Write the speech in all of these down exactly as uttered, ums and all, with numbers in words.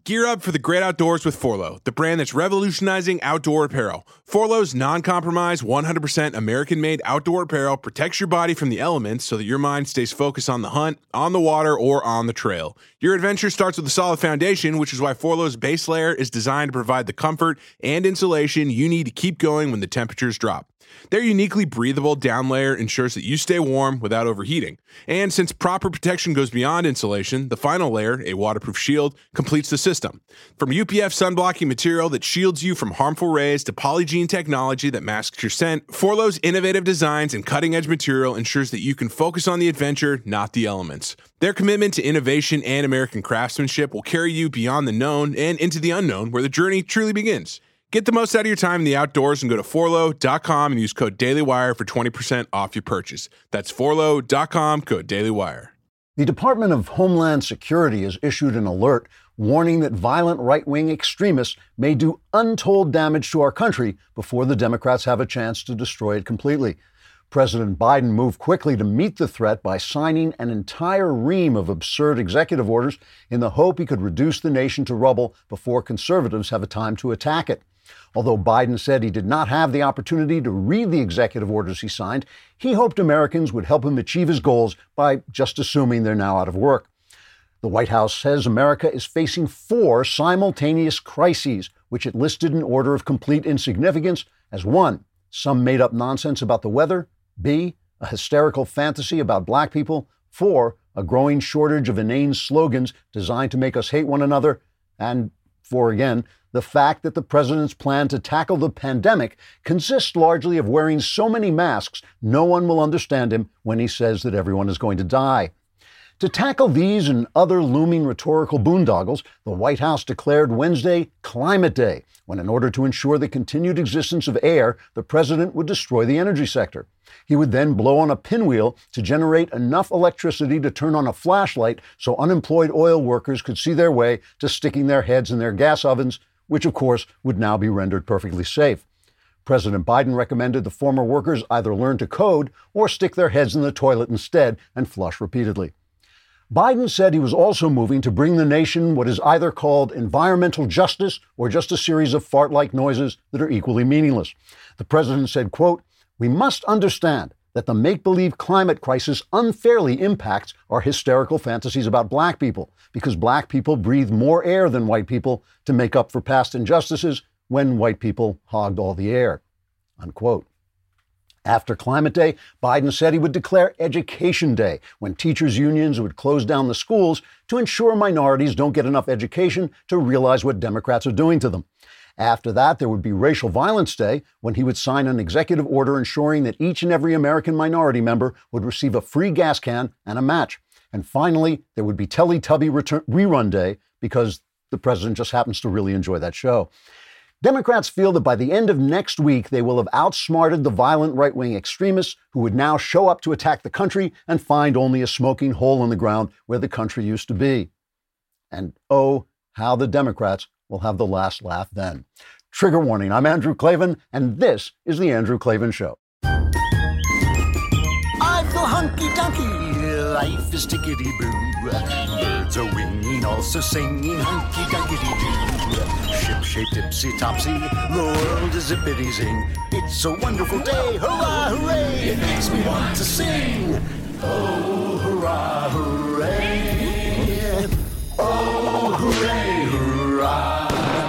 Gear up for the great outdoors with Forloh, the brand that's revolutionizing outdoor apparel. Forloh's non-compromise, one hundred percent American-made outdoor apparel protects your body from the elements so that your mind stays focused on the hunt, on the water, or on the trail. Your adventure starts with a solid foundation, which is why Forloh's base layer is designed to provide the comfort and insulation you need to keep going when the temperatures drop. Their uniquely breathable down layer ensures that you stay warm without overheating. And since proper protection goes beyond insulation, the final layer, a waterproof shield, completes the system. From U P F sunblocking material that shields you from harmful rays to Polygiene technology that masks your scent, Forloh's innovative designs and cutting-edge material ensures that you can focus on the adventure, not the elements. Their commitment to innovation and American craftsmanship will carry you beyond the known and into the unknown, where the journey truly begins. Get the most out of your time in the outdoors and go to forloh dot com and use code DailyWire for twenty percent off your purchase. That's forloh dot com, code DailyWire. The Department of Homeland Security has issued an alert warning that violent right-wing extremists may do untold damage to our country before the Democrats have a chance to destroy it completely. President Biden moved quickly to meet the threat by signing an entire ream of absurd executive orders in the hope he could reduce the nation to rubble before conservatives have a time to attack it. Although Biden said he did not have the opportunity to read the executive orders he signed, he hoped Americans would help him achieve his goals by just assuming they're now out of work. The White House says America is facing four simultaneous crises, which it listed in order of complete insignificance as one, some made-up nonsense about the weather, B, a hysterical fantasy about black people, four, a growing shortage of inane slogans designed to make us hate one another, and four again, the fact that the president's plan to tackle the pandemic consists largely of wearing so many masks no one will understand him when he says that everyone is going to die. To tackle these and other looming rhetorical boondoggles, the White House declared Wednesday Climate Day, when in order to ensure the continued existence of air, the president would destroy the energy sector. He would then blow on a pinwheel to generate enough electricity to turn on a flashlight so unemployed oil workers could see their way to sticking their heads in their gas ovens, which of course would now be rendered perfectly safe. President Biden recommended the former workers either learn to code or stick their heads in the toilet instead and flush repeatedly. Biden said he was also moving to bring the nation what is either called environmental justice or just a series of fart-like noises that are equally meaningless. The president said, quote, "We must understand that the make-believe climate crisis unfairly impacts our hysterical fantasies about black people, because black people breathe more air than white people to make up for past injustices when white people hogged all the air," unquote. After Climate Day, Biden said he would declare Education Day, when teachers' unions would close down the schools to ensure minorities don't get enough education to realize what Democrats are doing to them. After that, there would be Racial Violence Day, when he would sign an executive order ensuring that each and every American minority member would receive a free gas can and a match. And finally, there would be Teletubby return- Rerun Day, because the president just happens to really enjoy that show. Democrats feel that by the end of next week, they will have outsmarted the violent right-wing extremists who would now show up to attack the country and find only a smoking hole in the ground where the country used to be. And oh, how the Democrats will have the last laugh then. Trigger warning, I'm Andrew Klavan, and this is The Andrew Klavan Show. I feel hunky-dunky, life is tickety-boo. Birds are winging, also singing hunky-dunky-doo. Ship-shaped, tipsy-topsy, the world is zippity-zing. It's a wonderful day, hurrah, hooray! It makes me want to sing. Oh, hurrah, hooray! Oh, hooray, hurrah!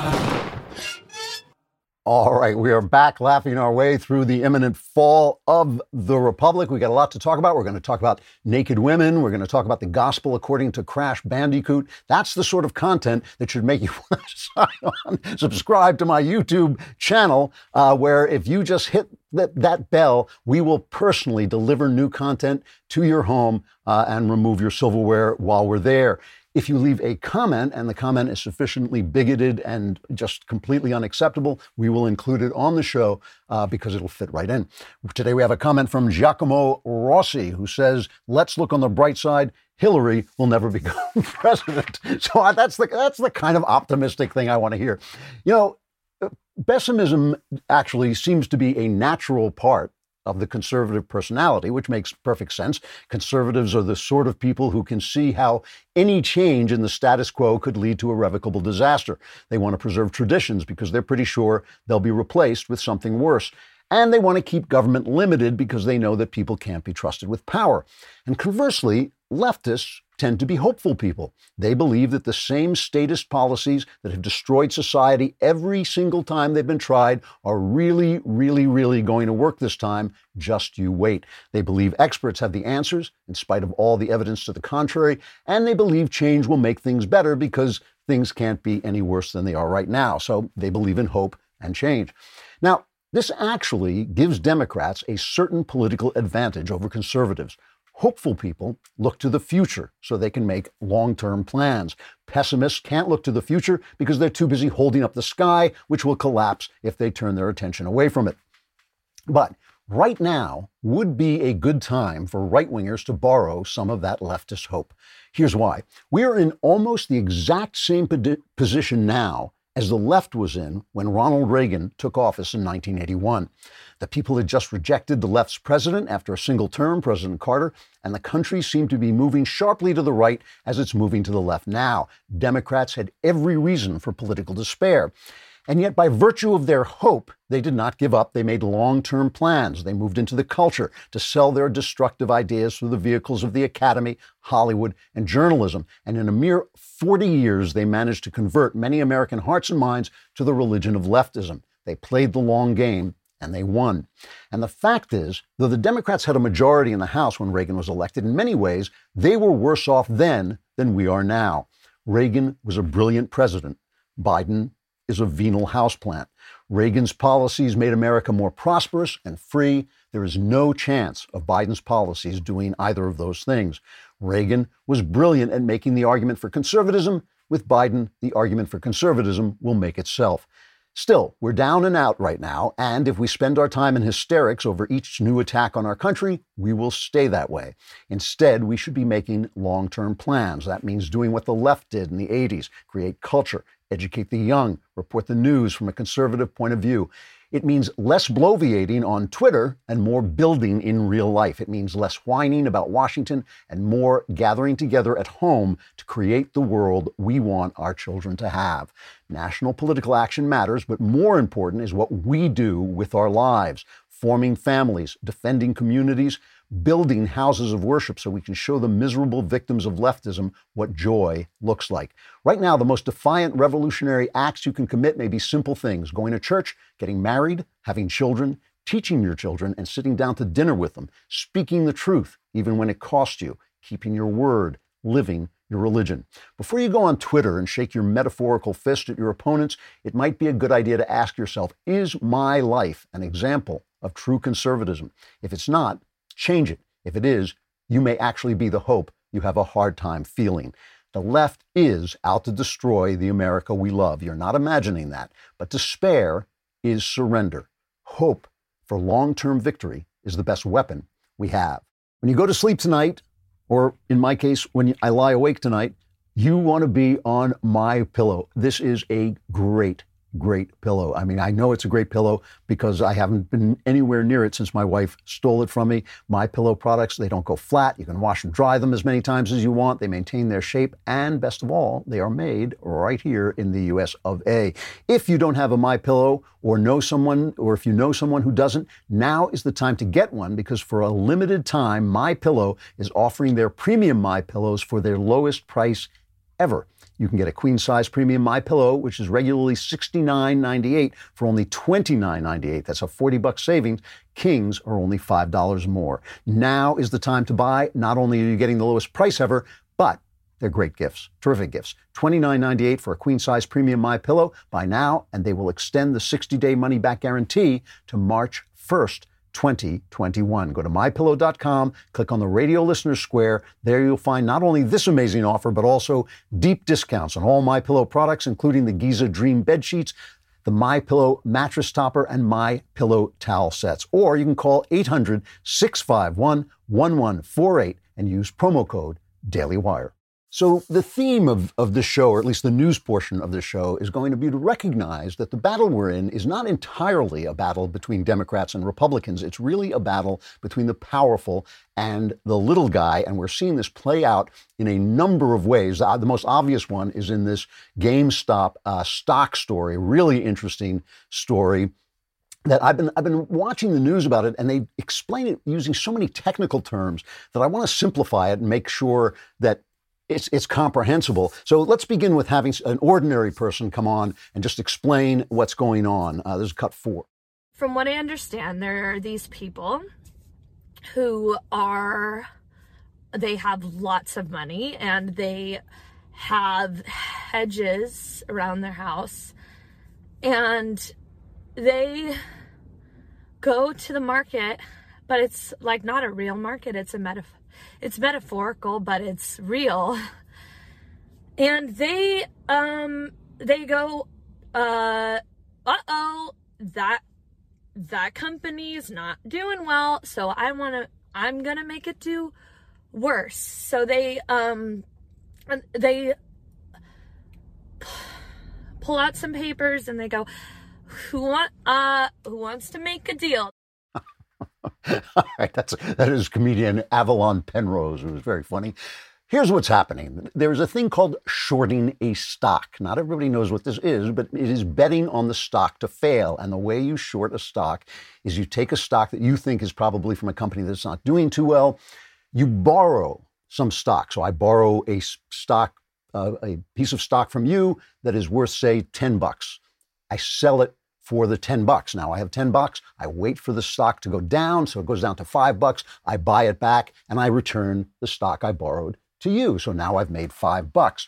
All right, we are back laughing our way through the imminent fall of the Republic. We got a lot to talk about. We're going to talk about naked women. We're going to talk about the gospel according to Crash Bandicoot. That's the sort of content that should make you want to sign on, subscribe to my YouTube channel, uh, where if you just hit that, that bell, we will personally deliver new content to your home uh, and remove your silverware while we're there. If you leave a comment and the comment is sufficiently bigoted and just completely unacceptable, we will include it on the show uh, because it'll fit right in. Today we have a comment from Giacomo Rossi, who says, "Let's look on the bright side. Hillary will never become president." So uh, that's the that's the kind of optimistic thing I want to hear. You know, pessimism actually seems to be a natural part of the conservative personality, which makes perfect sense. Conservatives are the sort of people who can see how any change in the status quo could lead to irrevocable disaster. They want to preserve traditions because they're pretty sure they'll be replaced with something worse. And they want to keep government limited because they know that people can't be trusted with power. And conversely, leftists tend to be hopeful people. They believe that the same statist policies that have destroyed society every single time they've been tried are really, really, really going to work this time. Just you wait. They believe experts have the answers in spite of all the evidence to the contrary, and they believe change will make things better because things can't be any worse than they are right now. So they believe in hope and change. Now, this actually gives Democrats a certain political advantage over conservatives. Hopeful people look to the future so they can make long-term plans. Pessimists can't look to the future because they're too busy holding up the sky, which will collapse if they turn their attention away from it. But right now would be a good time for right-wingers to borrow some of that leftist hope. Here's why. We are in almost the exact same position now as the left was in when Ronald Reagan took office in nineteen eighty-one. The people had just rejected the left's president after a single term, President Carter, and the country seemed to be moving sharply to the right as it's moving to the left now. Democrats had every reason for political despair. And yet, by virtue of their hope, they did not give up. They made long-term plans. They moved into the culture to sell their destructive ideas through the vehicles of the academy, Hollywood, and journalism. And in a mere forty years, they managed to convert many American hearts and minds to the religion of leftism. They played the long game, and they won. And the fact is, though the Democrats had a majority in the House when Reagan was elected, in many ways, they were worse off then than we are now. Reagan was a brilliant president. Biden is a venal houseplant. Reagan's policies made America more prosperous and free. There is no chance of Biden's policies doing either of those things. Reagan was brilliant at making the argument for conservatism. With Biden, the argument for conservatism will make itself. Still, we're down and out right now, and if we spend our time in hysterics over each new attack on our country, we will stay that way. Instead, we should be making long-term plans. That means doing what the left did in the eighties, create culture, educate the young, report the news from a conservative point of view. It means less bloviating on Twitter and more building in real life. It means less whining about Washington and more gathering together at home to create the world we want our children to have. National political action matters, but more important is what we do with our lives, forming families, defending communities, building houses of worship so we can show the miserable victims of leftism what joy looks like. Right now, the most defiant revolutionary acts you can commit may be simple things: going to church, getting married, having children, teaching your children, and sitting down to dinner with them, speaking the truth, even when it costs you, keeping your word, living your religion. Before you go on Twitter and shake your metaphorical fist at your opponents, it might be a good idea to ask yourself, is my life an example of true conservatism? If it's not, change it. If it is, you may actually be the hope you have a hard time feeling. The left is out to destroy the America we love. You're not imagining that. But despair is surrender. Hope for long-term victory is the best weapon we have. When you go to sleep tonight, or in my case, when I lie awake tonight, you want to be on MyPillow. This is a great great pillow. I mean, I know it's a great pillow because I haven't been anywhere near it since my wife stole it from me. MyPillow products, they don't go flat. You can wash and dry them as many times as you want. They maintain their shape. And best of all, they are made right here in the U S of A. If you don't have a MyPillow or know someone, or if you know someone who doesn't, now is the time to get one, because for a limited time, MyPillow is offering their premium MyPillows for their lowest price ever. You can get a queen-size premium MyPillow, which is regularly sixty-nine ninety-eight, for only twenty-nine ninety-eight. That's a forty bucks savings. Kings are only five dollars more. Now is the time to buy. Not only are you getting the lowest price ever, but they're great gifts, terrific gifts. twenty-nine ninety-eight for a queen-size premium MyPillow. Buy now, and they will extend the sixty-day money-back guarantee to March first, twenty twenty-one. Go to my pillow dot com, click on the radio listener square. There you'll find not only this amazing offer, but also deep discounts on all MyPillow products, including the Giza Dream bed sheets, the MyPillow mattress topper, and MyPillow towel sets. Or you can call eight hundred, six five one, one one four eight and use promo code DailyWire. So the theme of, of the show, or at least the news portion of the show, is going to be to recognize that the battle we're in is not entirely a battle between Democrats and Republicans. It's really a battle between the powerful and the little guy. And we're seeing this play out in a number of ways. Uh, the most obvious one is in this GameStop uh, stock story, really interesting story. That I've been I've been watching the news about it, and they explain it using so many technical terms that I want to simplify it and make sure that It's, it's comprehensible. So let's begin with having an ordinary person come on and just explain what's going on. Uh, this is cut four. From what I understand, there are these people who are, they have lots of money and they have hedges around their house, and they go to the market, but it's like not a real market. It's a metaphor. It's metaphorical, but it's real. And they, um, they go, uh, uh-oh, that, that company is not doing well. So I want to, I'm going to make it do worse. So they, um, they pull out some papers and they go, who want, uh, who wants to make a deal? All right, that's that is comedian Avalon Penrose, who was very funny. Here's what's happening. There's a thing called shorting a stock. Not everybody knows what this is, but it is betting on the stock to fail. And the way you short a stock is you take a stock that you think is probably from a company that's not doing too well. You borrow some stock. So I borrow a stock, uh, a piece of stock from you that is worth, say, ten bucks. I sell it for the ten bucks. Now I have ten bucks. I wait for the stock to go down. So it goes down to five bucks. I buy it back and I return the stock I borrowed to you. So now I've made five bucks.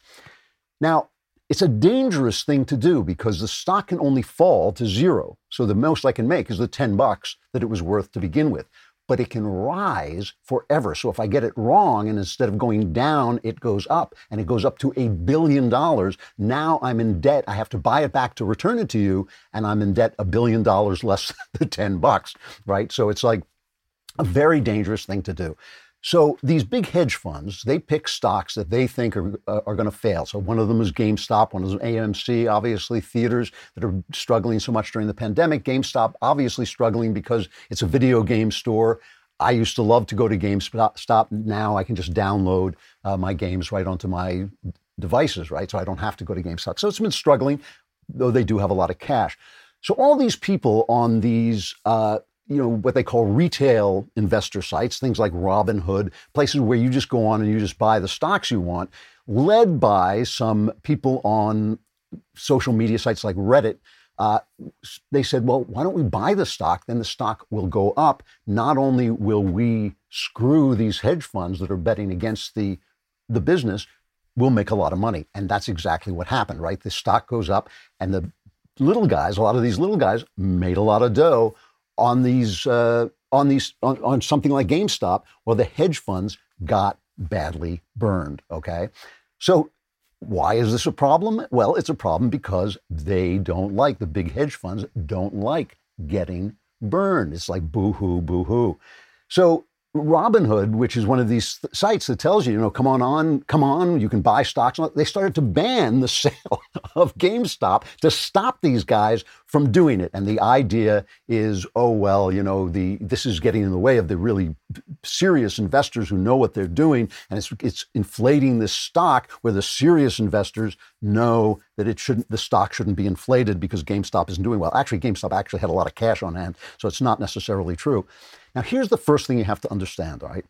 Now it's a dangerous thing to do because the stock can only fall to zero. So the most I can make is the ten bucks that it was worth to begin with, but it can rise forever. So if I get it wrong and instead of going down, it goes up and it goes up to a billion dollars. Now I'm in debt. I have to buy it back to return it to you. And I'm in debt a billion dollars less than the ten bucks, right? So it's like a very dangerous thing to do. So these big hedge funds, they pick stocks that they think are, uh, are going to fail. So one of them is GameStop, one of them is A M C, obviously theaters that are struggling so much during the pandemic. GameStop obviously struggling because it's a video game store. I used to love to go to GameStop. Now I can just download uh, my games right onto my devices, right? So I don't have to go to GameStop. So it's been struggling, though they do have a lot of cash. So all these people on these uh, you know, what they call retail investor sites, things like Robinhood, places where you just go on and you just buy the stocks you want, led by some people on social media sites like Reddit. Uh, they said, well, why don't we buy the stock? Then the stock will go up. Not only will we screw these hedge funds that are betting against the, the business, we'll make a lot of money. And that's exactly what happened, right? The stock goes up and the little guys, a lot of these little guys made a lot of dough on these, uh, on these, on, on something like GameStop, where the hedge funds got badly burned. Okay, so why is this a problem? Well, it's a problem because they don't like the big hedge funds don't like getting burned. It's like boo-hoo, boo-hoo. So Robinhood, which is one of these th- sites that tells you, you know, come on, on, come on, you can buy stocks. They started to ban the sale of GameStop to stop these guys from doing it. And the idea is, oh, well, you know, the this is getting in the way of the really serious investors who know what they're doing. And it's it's inflating this stock where the serious investors know that it shouldn't, the stock shouldn't be inflated because GameStop isn't doing well. Actually, GameStop actually had a lot of cash on hand, so it's not necessarily true. Now, here's the first thing you have to understand, all right?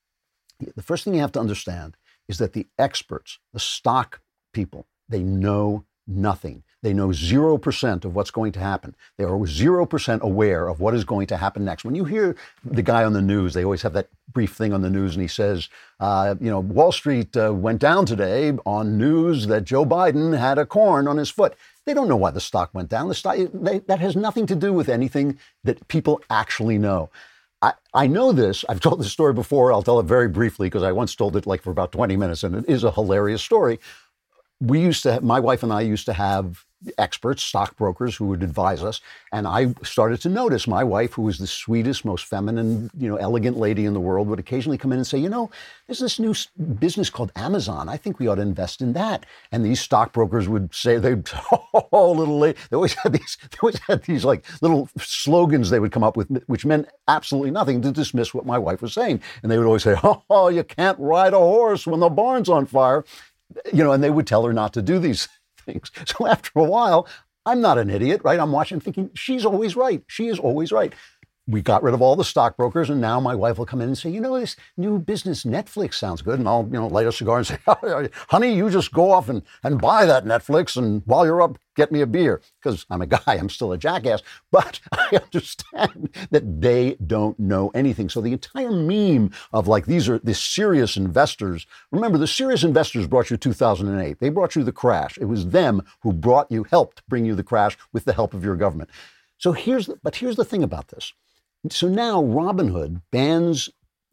The first thing you have to understand is that the experts, the stock people, they know nothing. They know zero percent of what's going to happen. They are zero percent aware of what is going to happen next. When you hear the guy on the news, they always have that brief thing on the news, and he says, uh, you know, Wall Street uh, went down today on news that Joe Biden had a corn on his foot. They don't know why the stock went down. The stock, they, that has nothing to do with anything that people actually know. I, I know this. I've told this story before. I'll tell it very briefly because I once told it like for about twenty minutes, and it is a hilarious story. we used to, have, my wife and I used to have experts, stockbrokers who would advise us. And I started to notice my wife, who was the sweetest, most feminine, you know, elegant lady in the world, would occasionally come in and say, you know, there's this new business called Amazon. I think we ought to invest in that. And these stockbrokers would say, they, oh, little lady, they always had these, they always had these like little slogans they would come up with, which meant absolutely nothing to dismiss what my wife was saying. And they would always say, oh, you can't ride a horse when the barn's on fire. You know, and they would tell her not to do these things. So after a while, I'm not an idiot, right? I'm watching thinking, she's always right. She is always right. We got rid of all the stockbrokers, and now my wife will come in and say, you know, this new business Netflix sounds good. And I'll, you know, light a cigar and say, honey, you just go off and, and buy that Netflix, and while you're up, get me a beer. Because I'm a guy, I'm still a jackass. But I understand that they don't know anything. So the entire meme of like, these are the serious investors. Remember, the serious investors brought you two thousand eight. They brought you the crash. It was them who brought you, helped bring you the crash with the help of your government. So here's the, but here's the thing about this. So now Robinhood bans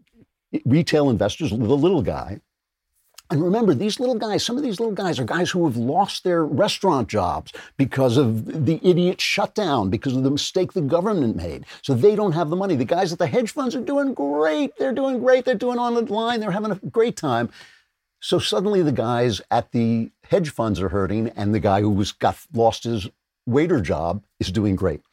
retail investors, the little guy. And remember, these little guys, some of these little guys are guys who have lost their restaurant jobs because of the idiot shutdown, because of the mistake the government made. So they don't have the money. The guys at the hedge funds are doing great. They're doing great. They're doing online. They're having a great time. So suddenly the guys at the hedge funds are hurting, and the guy who was got lost his waiter job is doing great.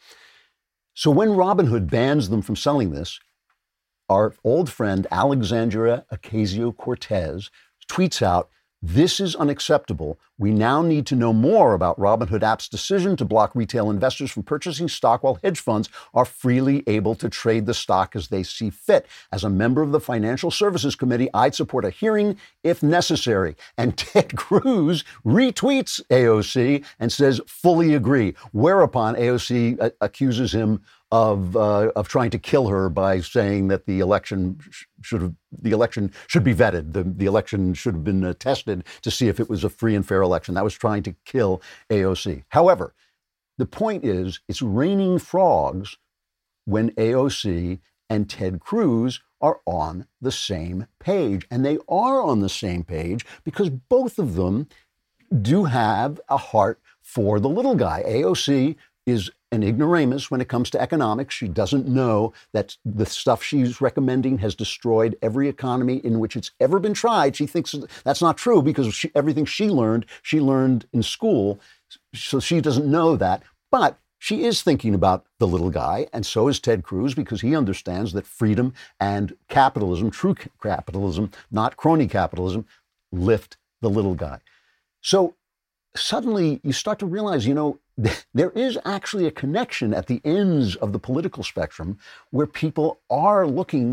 So when Robinhood bans them from selling this, our old friend Alexandria Ocasio-Cortez tweets out, this is unacceptable. We now need to know more about Robinhood app's decision to block retail investors from purchasing stock while hedge funds are freely able to trade the stock as they see fit. As a member of the Financial Services Committee, I'd support a hearing if necessary. And Ted Cruz retweets A O C and says, fully agree. Whereupon A O C uh, accuses him of uh, of trying to kill her by saying that the election sh- should have the election should be vetted. The the election should have been uh, tested to see if it was a free and fair election. That was trying to kill A O C. However, the point is, it's raining frogs when A O C and Ted Cruz are on the same page, and they are on the same page because both of them do have a heart for the little guy. A O C is an ignoramus when it comes to economics. She doesn't know that the stuff she's recommending has destroyed every economy in which it's ever been tried. She thinks that's not true because she, everything she learned, she learned in school. So she doesn't know that. But she is thinking about the little guy, and so is Ted Cruz, because he understands that freedom and capitalism, true capitalism, not crony capitalism, lift the little guy. So suddenly you start to realize, you know, there is actually a connection at the ends of the political spectrum where people are looking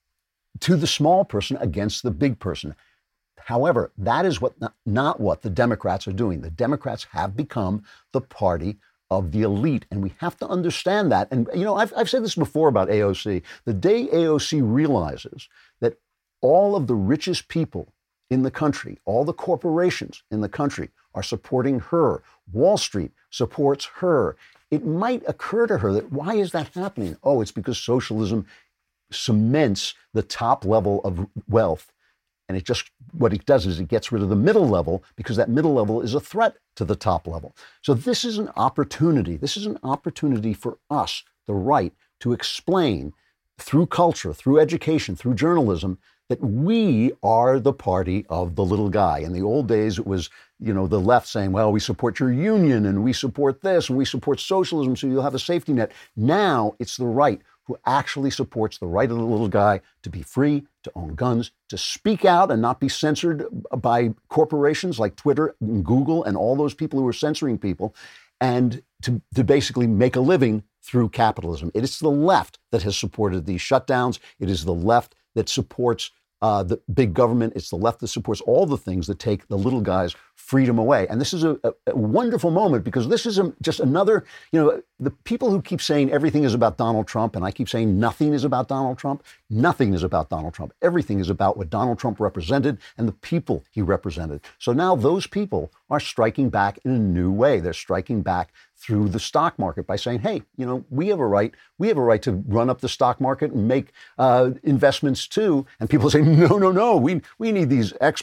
to the small person against the big person. However, that is what not, not what the Democrats are doing. The Democrats have become the party of the elite, and we have to understand that. And, you know, I've, I've said this before about A O C. The day A O C realizes that all of the richest people in the country, all the corporations in the country are supporting her, Wall Street supports her, it might occur to her that why is that happening? Oh, it's because socialism cements the top level of wealth. And it just, what it does is it gets rid of the middle level, because that middle level is a threat to the top level. So this is an opportunity. This is an opportunity for us, the right, to explain through culture, through education, through journalism, that we are the party of the little guy. In the old days, it was, you know, the left saying, well, we support your union and we support this and we support socialism so you'll have a safety net. Now it's the right who actually supports the right of the little guy to be free, to own guns, to speak out and not be censored by corporations like Twitter and Google and all those people who are censoring people, and to, to basically make a living through capitalism. It is the left that has supported these shutdowns. It is the left that supports Uh, the big government. It's the left that supports all the things that take the little guy's freedom away. And this is a, a, a wonderful moment, because this is a, just another, you know, the people who keep saying everything is about Donald Trump, and I keep saying nothing is about Donald Trump, nothing is about Donald Trump. Everything is about what Donald Trump represented and the people he represented. So now those people are striking back in a new way. They're striking back through the stock market by saying, hey, you know, we have a right, we have a right to run up the stock market and make uh, investments too. And people say, no, no, no, we, we need these experts.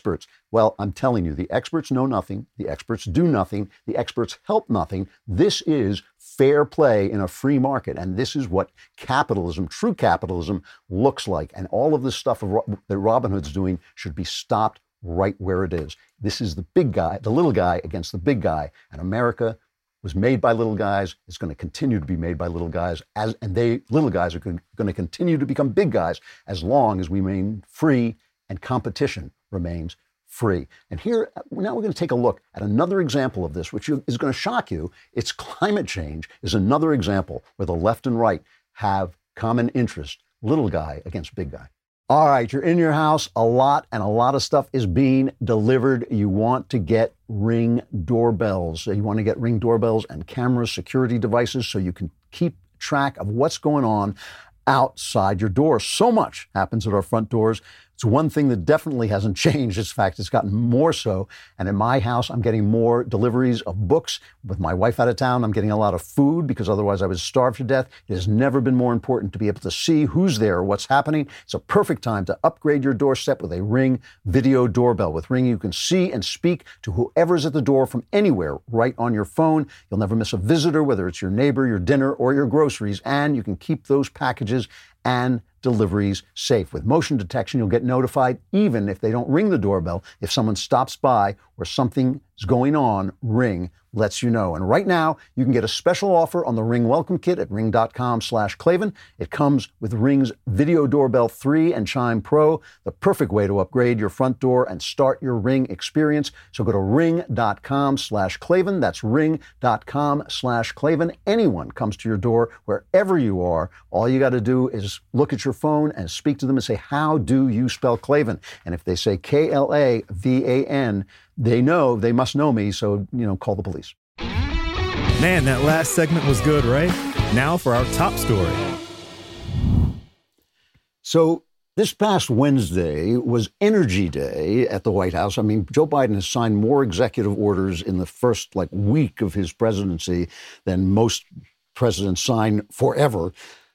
Well, I'm telling you, the experts know nothing. The experts do nothing. The experts help nothing. This is fair play in a free market. And this is what capitalism, true capitalism, looks like. And all of this stuff that Robinhood's doing should be stopped right where it is. This is the big guy, the little guy against the big guy. And America was made by little guys. It's going to continue to be made by little guys. As, and they, little guys are going to continue to become big guys as long as we remain free and competition remains free. And here, now we're going to take a look at another example of this, which is going to shock you. It's climate change is another example where the left and right have common interest. Little guy against big guy. All right, you're in your house a lot, and a lot of stuff is being delivered. You want to get Ring doorbells. You want to get Ring doorbells and camera security devices so you can keep track of what's going on outside your door. So much happens at our front doors. It's one thing that definitely hasn't changed. In fact, it's gotten more so. And in my house, I'm getting more deliveries of books. With my wife out of town, I'm getting a lot of food because otherwise I would starve to death. It has never been more important to be able to see who's there, what's happening. It's a perfect time to upgrade your doorstep with a Ring video doorbell. With Ring, you can see and speak to whoever's at the door from anywhere right on your phone. You'll never miss a visitor, whether it's your neighbor, your dinner, or your groceries. And you can keep those packages and deliveries safe. With motion detection, you'll get notified even if they don't ring the doorbell. If someone stops by or something is going on, Ring lets you know. And right now, you can get a special offer on the Ring Welcome Kit at ring.com slash Klavan. It comes with Ring's Video Doorbell three and Chime Pro, the perfect way to upgrade your front door and start your Ring experience. So go to ring.com slash Klavan. That's ring.com slash Klavan. Anyone comes to your door, wherever you are, all you got to do is look at your phone and speak to them and say, how do you spell Klavan? And if they say K L A V A N, they know, they must know me, so, you know, call the police. Man, that last segment was good, right? Now for our top story. So this past Wednesday was Energy Day at the White House. I mean, Joe Biden has signed more executive orders in the first, like, week of his presidency than most presidents sign forever.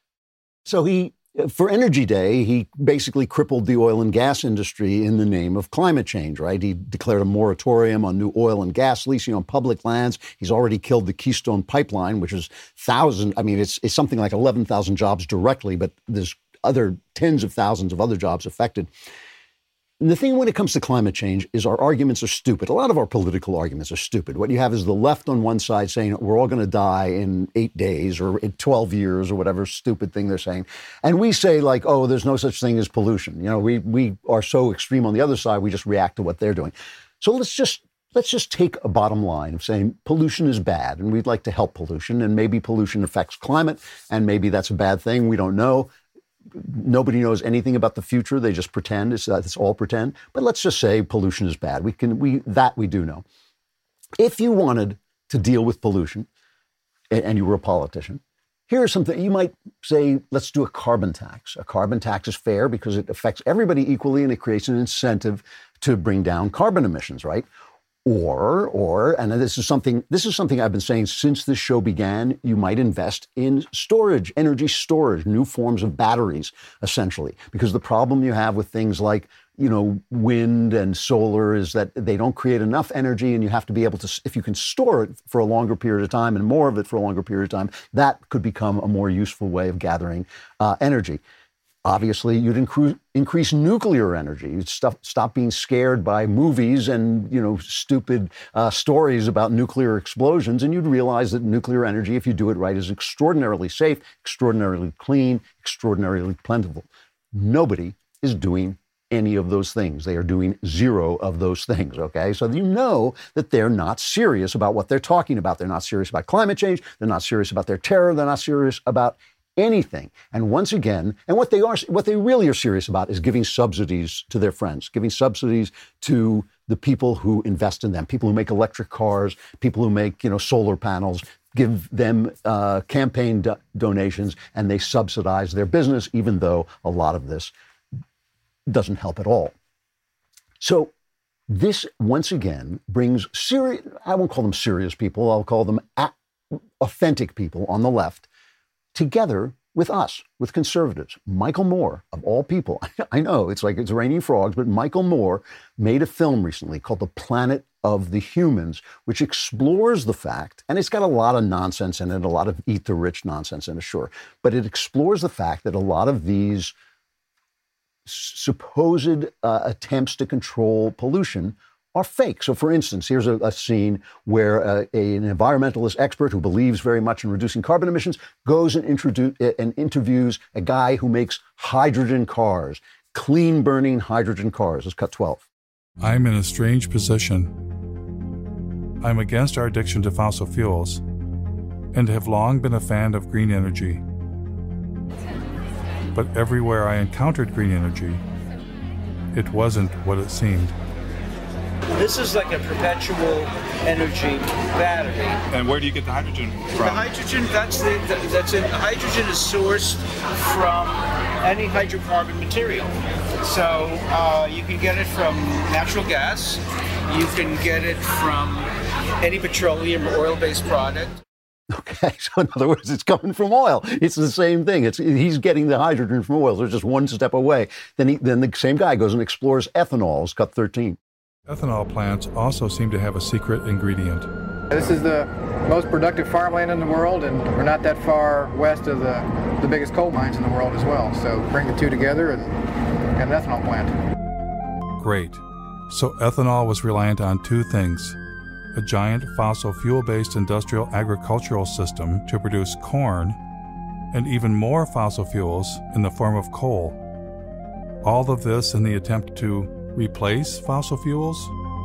So he For Energy Day, he basically crippled the oil and gas industry in the name of climate change, right? He declared a moratorium on new oil and gas leasing on public lands. He's already killed the Keystone Pipeline, which is thousand. I mean, it's it's something like eleven thousand jobs directly, but there's other tens of thousands of other jobs affected. And the thing when it comes to climate change is our arguments are stupid. A lot of our political arguments are stupid. What you have is the left on one side saying we're all going to die in eight days or in twelve years or whatever stupid thing they're saying. And we say like, oh, there's no such thing as pollution. You know, we we are so extreme on the other side, we just react to what they're doing. So let's just let's just take a bottom line of saying pollution is bad and we'd like to help pollution, and maybe pollution affects climate and maybe that's a bad thing. We don't know. Nobody knows anything about the future. They just pretend. It's, it's all pretend. But let's just say pollution is bad. We can we that we do know. If you wanted to deal with pollution and, and you were a politician, here's something you might say, let's do a carbon tax. A carbon tax is fair because it affects everybody equally and it creates an incentive to bring down carbon emissions, right? Or, or, and this is something, this is something I've been saying since this show began, you might invest in storage, energy storage, new forms of batteries, essentially. Because the problem you have with things like, you know, wind and solar is that they don't create enough energy, and you have to be able to, if you can store it for a longer period of time and more of it for a longer period of time, that could become a more useful way of gathering uh, energy. Obviously, you'd incre- increase nuclear energy. You'd stop, stop being scared by movies and, you know, stupid uh, stories about nuclear explosions. And you'd realize that nuclear energy, if you do it right, is extraordinarily safe, extraordinarily clean, extraordinarily plentiful. Nobody is doing any of those things. They are doing zero of those things, okay? So you know that they're not serious about what they're talking about. They're not serious about climate change. They're not serious about their terror. They're not serious about anything. And once again, and what they are, what they really are serious about is giving subsidies to their friends, giving subsidies to the people who invest in them, people who make electric cars, people who make, you know, solar panels, give them uh, campaign do- donations, and they subsidize their business, even though a lot of this doesn't help at all. So this, once again, brings serious, I won't call them serious people, I'll call them a- authentic people on the left, together with us, with conservatives. Michael Moore, of all people, I know it's like it's raining frogs, but Michael Moore made a film recently called The Planet of the Humans, which explores the fact, and it's got a lot of nonsense in it, a lot of eat the rich nonsense in it, sure, but it explores the fact that a lot of these supposed uh, attempts to control pollution are fake. So, for instance, here's a, a scene where uh, a, an environmentalist expert who believes very much in reducing carbon emissions goes and, introdu- and interviews a guy who makes hydrogen cars, clean-burning hydrogen cars. Let's cut twelve. I'm in a strange position. I'm against our addiction to fossil fuels and have long been a fan of green energy. But everywhere I encountered green energy, it wasn't what it seemed. This is like a perpetual energy battery. And where do you get the hydrogen from? The hydrogen, that's the, that's it. Hydrogen is sourced from any hydrocarbon material. So uh, you can get it from natural gas. You can get it from any petroleum or oil-based product. Okay, so in other words, it's coming from oil. It's the same thing. It's he's getting the hydrogen from oil. So it's just one step away. Then he, then the same guy goes and explores ethanol. It's cut thirteen. Ethanol plants also seem to have a secret ingredient. This is the most productive farmland in the world, and we're not that far west of the, the biggest coal mines in the world as well. So bring the two together and get an ethanol plant. Great. So ethanol was reliant on two things: a giant fossil fuel-based industrial agricultural system to produce corn, and even more fossil fuels in the form of coal. All of this in the attempt to replace fossil fuels?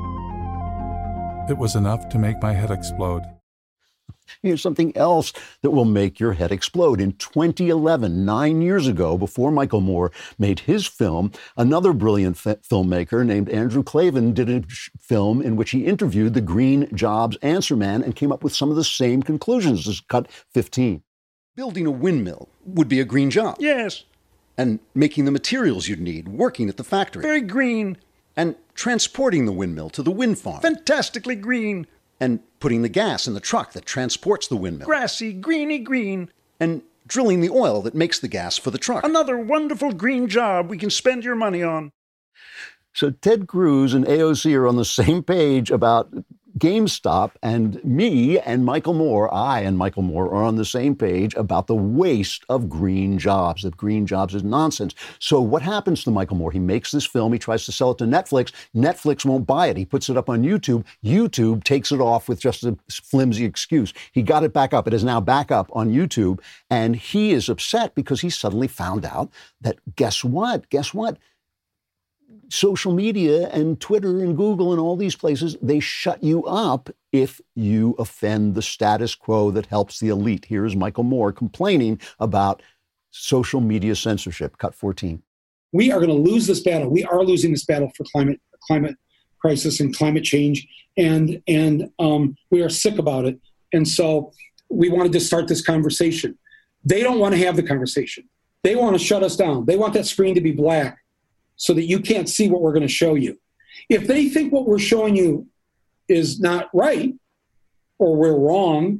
It was enough to make my head explode. Here's something else that will make your head explode. In twenty eleven, nine years ago, before Michael Moore made his film, another brilliant f- filmmaker named Andrew Klavan did a sh- film in which he interviewed the Green Jobs Answer Man and came up with some of the same conclusions. This is cut fifteen. Building a windmill would be a green job. Yes. And making the materials you'd need, working at the factory. Very green. And transporting the windmill to the wind farm. Fantastically green. And putting the gas in the truck that transports the windmill. Grassy, greeny green. And drilling the oil that makes the gas for the truck. Another wonderful green job we can spend your money on. So Ted Cruz and A O C are on the same page about GameStop, and me and Michael Moore, I and Michael Moore are on the same page about the waste of green jobs, that green jobs is nonsense. So what happens to Michael Moore? He makes this film, he tries to sell it to Netflix. Netflix won't buy it. He puts it up on YouTube. YouTube takes it off with just a flimsy excuse. He got it back up. It is now back up on YouTube, and he is upset because he suddenly found out that guess what? Guess what? Social media and Twitter and Google and all these places, they shut you up if you offend the status quo that helps the elite. Here is Michael Moore complaining about social media censorship. Cut fourteen. We are going to lose this battle. We are losing this battle for climate climate crisis and climate change, and and um, we are sick about it. And so we wanted to start this conversation. They don't want to have the conversation. They want to shut us down. They want that screen to be black, so that you can't see what we're going to show you. If they think what we're showing you is not right, or we're wrong,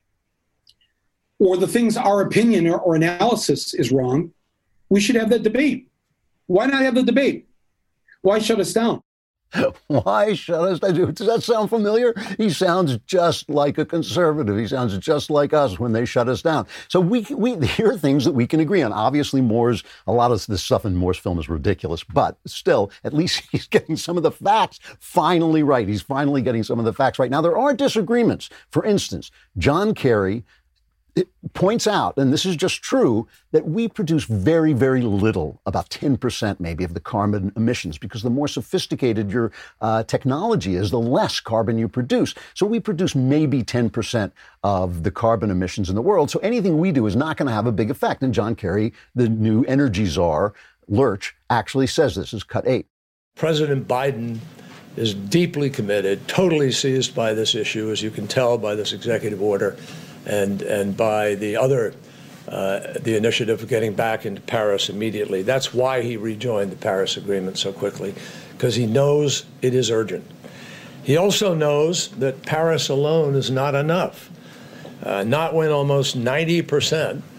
or the things our opinion or, or analysis is wrong, we should have that debate. Why not have the debate? Why shut us down? Why shut us down? Does that sound familiar? He sounds just like a conservative. He sounds just like us when they shut us down. So we we here are things that we can agree on. Obviously, Moore's, a lot of this stuff in Moore's film is ridiculous, but still, at least he's getting some of the facts finally right. He's finally getting some of the facts right. Now, there are disagreements. For instance, John Kerry it points out, and this is just true, that we produce very, very little, about ten percent maybe, of the carbon emissions, because the more sophisticated your uh, technology is, the less carbon you produce. So we produce maybe ten percent of the carbon emissions in the world. So anything we do is not going to have a big effect. And John Kerry, the new energy czar, Lurch, actually says this. This is cut eight. President Biden is deeply committed, totally seized by this issue, as you can tell by this executive order, and and by the other, uh, the initiative of getting back into Paris immediately. That's why he rejoined the Paris Agreement so quickly, because he knows it is urgent. He also knows that Paris alone is not enough, uh, not when almost ninety percent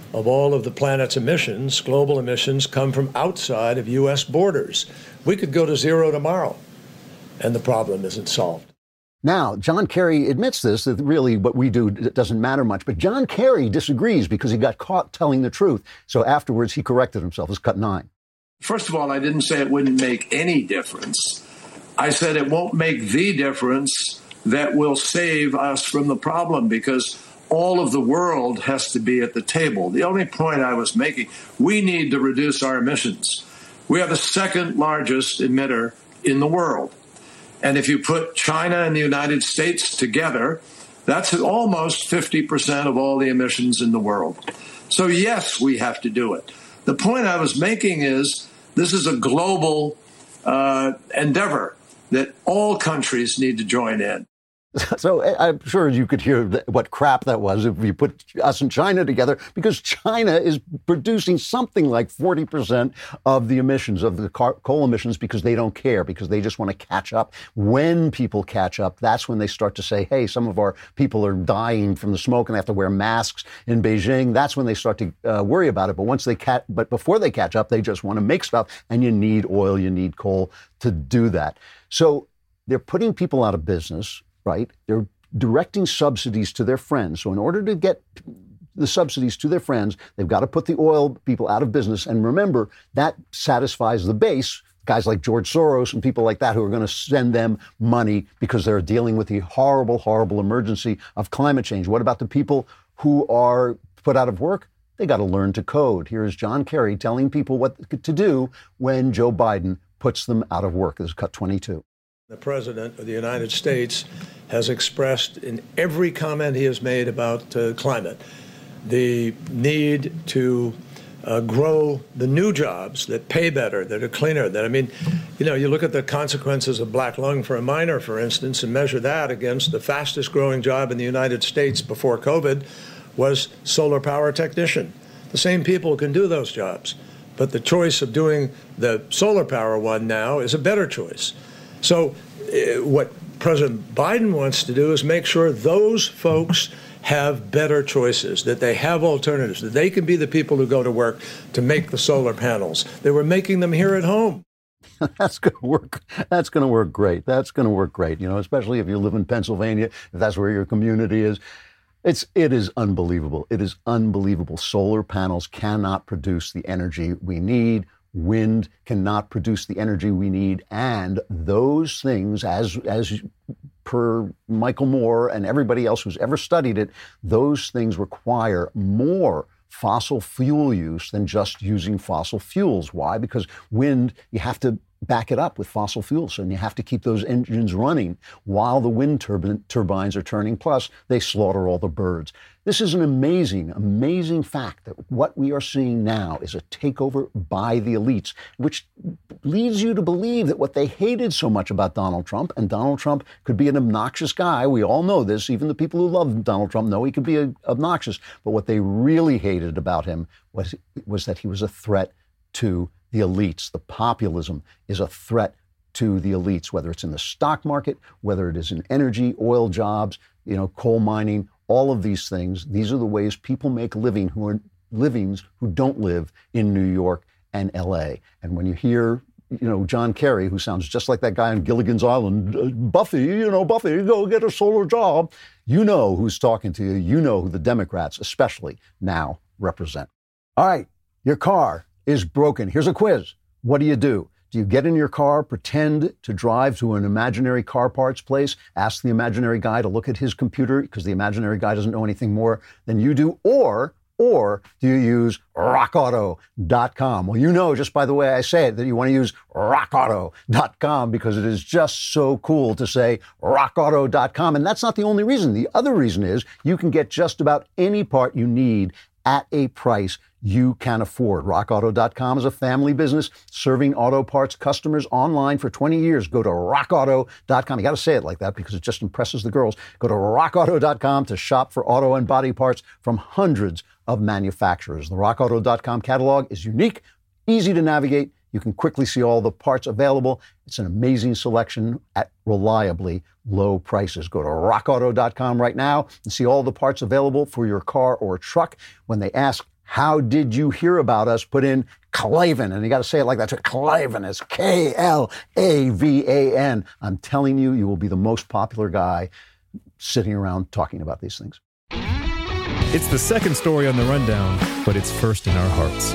of all of the planet's emissions, global emissions, come from outside of U S borders. We could go to zero tomorrow, and the problem isn't solved. Now, John Kerry admits this, that really what we do doesn't matter much. But John Kerry disagrees because he got caught telling the truth. So afterwards, he corrected himself. It's cut nine. First of all, I didn't say it wouldn't make any difference. I said it won't make the difference that will save us from the problem, because all of the world has to be at the table. The only point I was making, we need to reduce our emissions. We are the second largest emitter in the world. And if you put China and the United States together, that's almost fifty percent of all the emissions in the world. So yes, we have to do it. The point I was making is this is a global uh, endeavor that all countries need to join in. So I'm sure you could hear what crap that was if you put us and China together, because China is producing something like forty percent of the emissions, of the car- coal emissions, because they don't care, because they just want to catch up. When people catch up, that's when they start to say, hey, some of our people are dying from the smoke and they have to wear masks in Beijing. That's when they start to uh, worry about it. But once they cat, but before they catch up, they just want to make stuff. And you need oil, you need coal to do that. So they're putting people out of business. Right? They're directing subsidies to their friends. So in order to get the subsidies to their friends, they've got to put the oil people out of business. And remember, that satisfies the base, guys like George Soros and people like that who are going to send them money because they're dealing with the horrible, horrible emergency of climate change. What about the people who are put out of work? They got to learn to code. Here's John Kerry telling people what to do when Joe Biden puts them out of work. This is cut twenty-two. The President of the United States has expressed in every comment he has made about uh, climate the need to uh, grow the new jobs that pay better, that are cleaner. That I mean, you know, you look at the consequences of black lung for a miner, for instance, and measure that against the fastest growing job in the United States before COVID was solar power technician. The same people can do those jobs, but the choice of doing the solar power one now is a better choice. So uh, what President Biden wants to do is make sure those folks have better choices, that they have alternatives, that they can be the people who go to work to make the solar panels. They were making them here at home. That's going to work. That's going to work great. That's going to work great, you know, especially if you live in Pennsylvania, if that's where your community is. It's, it is unbelievable. It is unbelievable. Solar panels cannot produce the energy we need. Wind cannot produce the energy we need. And those things, as as per Michael Moore and everybody else who's ever studied it, those things require more fossil fuel use than just using fossil fuels. Why? Because wind, you have to back it up with fossil fuels, and you have to keep those engines running while the wind turbine, turbines are turning. Plus, they slaughter all the birds. This is an amazing, amazing fact that what we are seeing now is a takeover by the elites, which leads you to believe that what they hated so much about Donald Trump, and Donald Trump could be an obnoxious guy. We all know this. Even the people who love Donald Trump know he could be a, obnoxious. But what they really hated about him was, was that he was a threat to the elites. The populism is a threat to the elites, whether it's in the stock market, whether it is in energy, oil jobs, you know, coal mining, all of these things. These are the ways people make living who are livings who don't live in New York and L A. And when you hear, you know, John Kerry, who sounds just like that guy on Gilligan's Island, Buffy, you know, Buffy, go get a solar job. You know who's talking to you. You know who the Democrats, especially now, represent. All right, your car is broken. Here's a quiz. What do you do? Do you get in your car, pretend to drive to an imaginary car parts place, ask the imaginary guy to look at his computer because the imaginary guy doesn't know anything more than you do? Or, or do you use rock auto dot com? Well, you know, just by the way I say it, that you want to use rock auto dot com because it is just so cool to say rock auto dot com. And that's not the only reason. The other reason is you can get just about any part you need at a price you can afford. rock auto dot com is a family business serving auto parts customers online for twenty years. Go to rock auto dot com. You got to say it like that because it just impresses the girls. Go to rock auto dot com to shop for auto and body parts from hundreds of manufacturers. The rock auto dot com catalog is unique, easy to navigate. You can quickly see all the parts available. It's an amazing selection at reliably low prices. Go to rock auto dot com right now and see all the parts available for your car or truck. When they ask, How did you hear about us? Put in Klavan, and you got to say it like that. Klavan is K L A V A N. I'm telling you, you will be the most popular guy sitting around talking about these things. It's the second story on the rundown, but it's first in our hearts.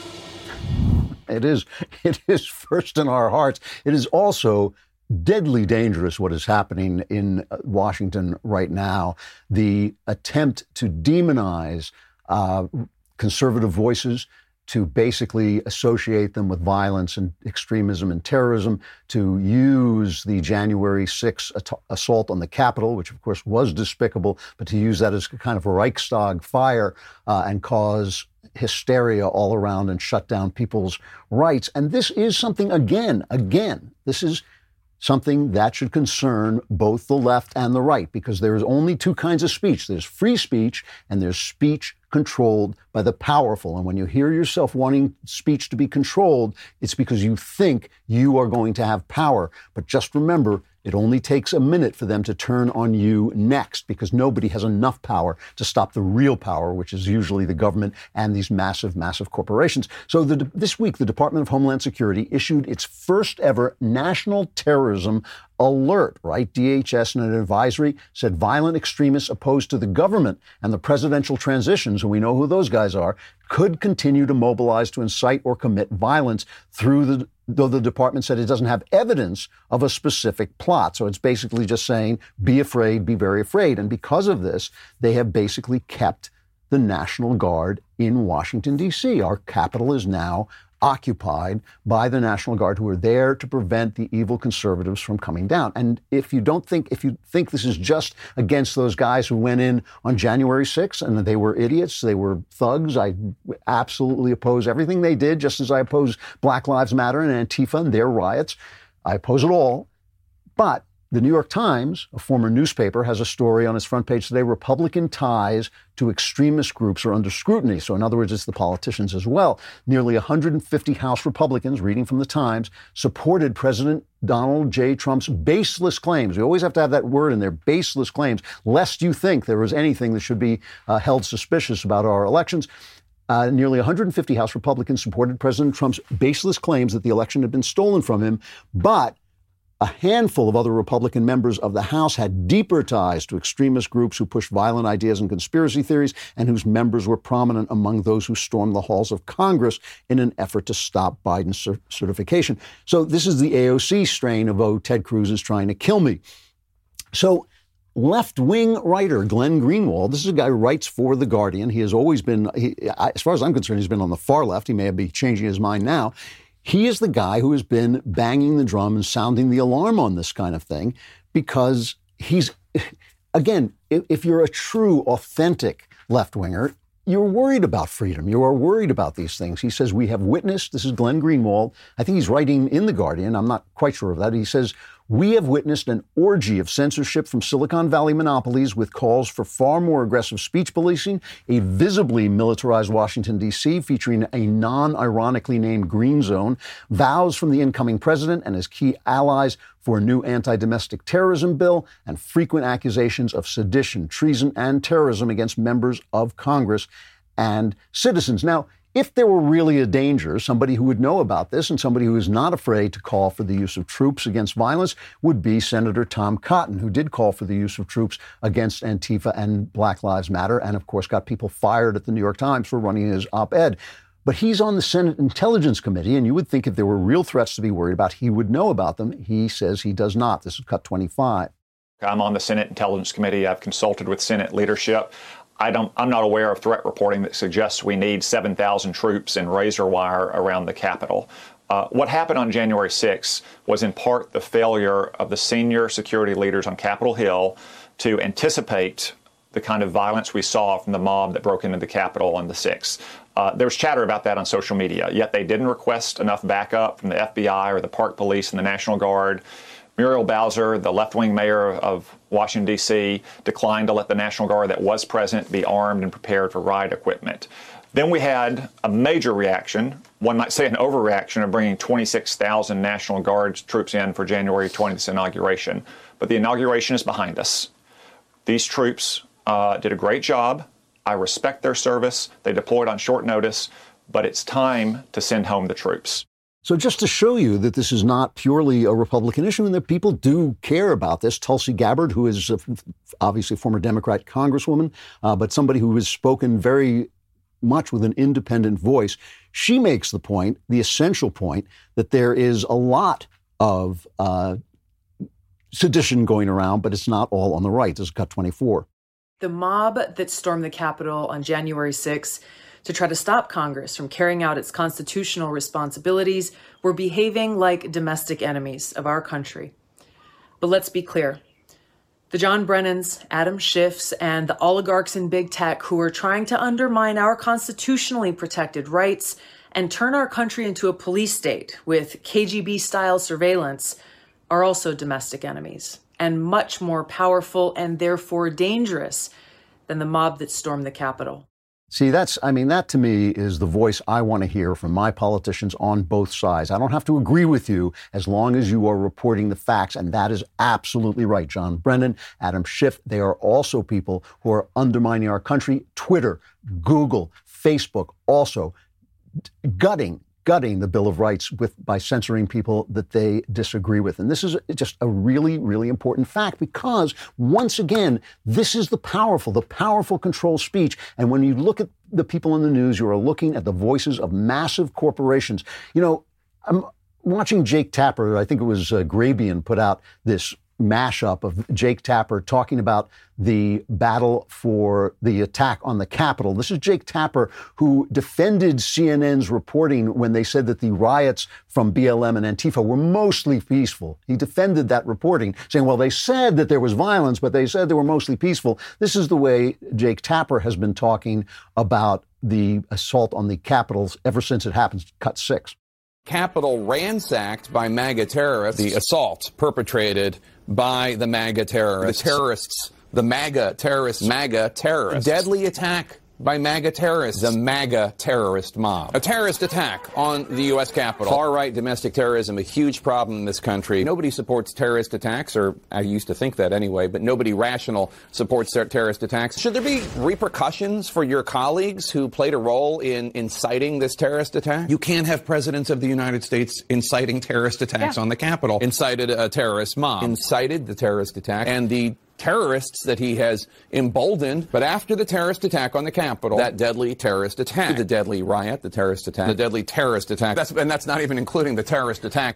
It is. It is first in our hearts. It is also deadly dangerous what is happening in Washington right now. The attempt to demonize uh, conservative voices, to basically associate them with violence and extremism and terrorism, to use the January sixth at- assault on the Capitol, which of course was despicable, but to use that as a kind of a Reichstag fire uh, and cause hysteria all around and shut down people's rights. And this is something, again, again, this is something that should concern both the left and the right, because there's only two kinds of speech. There's free speech and there's speech controlled by the powerful. And when you hear yourself wanting speech to be controlled, it's because you think you are going to have power. But just remember, it only takes a minute for them to turn on you next, because nobody has enough power to stop the real power, which is usually the government and these massive, massive corporations. So the, this week, the Department of Homeland Security issued its first ever national terrorism alert, right? D H S in an advisory said violent extremists opposed to the government and the presidential transitions, and we know who those guys are, could continue to mobilize to incite or commit violence through the, though the department said it doesn't have evidence of a specific plot. So it's basically just saying, be afraid, be very afraid. And because of this, they have basically kept the National Guard in Washington, D C. Our capital is now occupied by the National Guard, who are there to prevent the evil conservatives from coming down. And if you don't think, if you think this is just against those guys who went in on January sixth and they were idiots, they were thugs, I absolutely oppose everything they did, just as I oppose Black Lives Matter and Antifa and their riots. I oppose it all. But the New York Times, a former newspaper, has a story on its front page today: Republican ties to extremist groups are under scrutiny. So in other words, it's the politicians as well. Nearly one hundred fifty House Republicans, reading from the Times, supported President Donald J. Trump's baseless claims. We always have to have that word in there, baseless claims, lest you think there was anything that should be uh, held suspicious about our elections. Uh, nearly one hundred fifty House Republicans supported President Trump's baseless claims that the election had been stolen from him, but a handful of other Republican members of the House had deeper ties to extremist groups who pushed violent ideas and conspiracy theories, and whose members were prominent among those who stormed the halls of Congress in an effort to stop Biden's cer- certification. So this is the A O C strain of, oh, Ted Cruz is trying to kill me. So left-wing writer Glenn Greenwald, this is a guy who writes for The Guardian. He has always been, he, as far as I'm concerned, he's been on the far left. He may be changing his mind now. He is the guy who has been banging the drum and sounding the alarm on this kind of thing, because he's, again, if, if you're a true, authentic left-winger, you're worried about freedom. You are worried about these things. He says, we have witnessed, this is Glenn Greenwald, I think he's writing in The Guardian, I'm not quite sure of that. He says, we have witnessed an orgy of censorship from Silicon Valley monopolies, with calls for far more aggressive speech policing, a visibly militarized Washington, D C, featuring a non-ironically named green zone, vows from the incoming president and his key allies for a new anti-domestic terrorism bill, and frequent accusations of sedition, treason, and terrorism against members of Congress and citizens. Now, if there were really a danger, somebody who would know about this and somebody who is not afraid to call for the use of troops against violence would be Senator Tom Cotton, who did call for the use of troops against Antifa and Black Lives Matter, and of course got people fired at the New York Times for running his op-ed. But he's on the Senate Intelligence Committee, and you would think if there were real threats to be worried about, he would know about them. He says he does not. This is cut twenty-five. I'm on the Senate Intelligence Committee. I've consulted with Senate leadership. I don't, I'm not aware of threat reporting that suggests we need seven thousand troops and razor wire around the Capitol. Uh, what happened on January sixth was in part the failure of the senior security leaders on Capitol Hill to anticipate the kind of violence we saw from the mob that broke into the Capitol on the sixth. Uh, there was chatter about that on social media, yet they didn't request enough backup from the F B I or the Park Police and the National Guard. Muriel Bowser, the left-wing mayor of Washington, D C, declined to let the National Guard that was present be armed and prepared for riot equipment. Then we had a major reaction, one might say an overreaction, of bringing twenty-six thousand National Guard troops in for January twentieth's inauguration. But the inauguration is behind us. These troops uh, did a great job I respect their service. They deployed on short notice, but it's time to send home the troops. So just to show you that this is not purely a Republican issue and that people do care about this, Tulsi Gabbard, who is obviously a former Democrat congresswoman, uh, but somebody who has spoken very much with an independent voice, she makes the point, the essential point, that there is a lot of uh, sedition going around, but it's not all on the right. This is Cut twenty-four. The mob that stormed the Capitol on January sixth to try to stop Congress from carrying out its constitutional responsibilities were behaving like domestic enemies of our country. But let's be clear. The John Brennans, Adam Schiffs, and the oligarchs in big tech who are trying to undermine our constitutionally protected rights and turn our country into a police state with K G B-style surveillance are also domestic enemies and much more powerful and therefore dangerous than the mob that stormed the Capitol. See, that's, I mean, that to me is the voice I want to hear from my politicians on both sides. I don't have to agree with you as long as you are reporting the facts. And that is absolutely right. John Brennan, Adam Schiff, they are also people who are undermining our country. Twitter, Google, Facebook, also gutting gutting the Bill of Rights with by censoring people that they disagree with. And this is just a really, really important fact because, once again, this is the powerful, the powerful control speech. And when you look at the people in the news, you are looking at the voices of massive corporations. You know, I'm watching Jake Tapper, I think it was uh, Grabian, put out this mashup of Jake Tapper talking about the battle for the attack on the Capitol. This is Jake Tapper, who defended C N N's reporting when they said that the riots from B L M and Antifa were mostly peaceful. He defended that reporting, saying, well, they said that there was violence, but they said they were mostly peaceful. This is the way Jake Tapper has been talking about the assault on the Capitol ever since it happened, Cut six. Capitol ransacked by MAGA terrorists. The assault perpetrated by the MAGA terrorists. The terrorists. The MAGA terrorists. MAGA terrorists. Deadly attack by MAGA terrorists. The MAGA terrorist mob. A terrorist attack on the U S Capitol. Far-right domestic terrorism, a huge problem in this country. Nobody supports terrorist attacks, or I used to think that anyway, but nobody rational supports ter- terrorist attacks. Should there be repercussions for your colleagues who played a role in inciting this terrorist attack? You can't have presidents of the United States inciting terrorist attacks yeah. on the Capitol. Incited a terrorist mob. Incited the terrorist attack, and the terrorists that he has emboldened. But after the terrorist attack on the Capitol, that deadly terrorist attack, the deadly riot, the terrorist attack, the deadly terrorist attack, that's, and that's not even including the terrorist attack.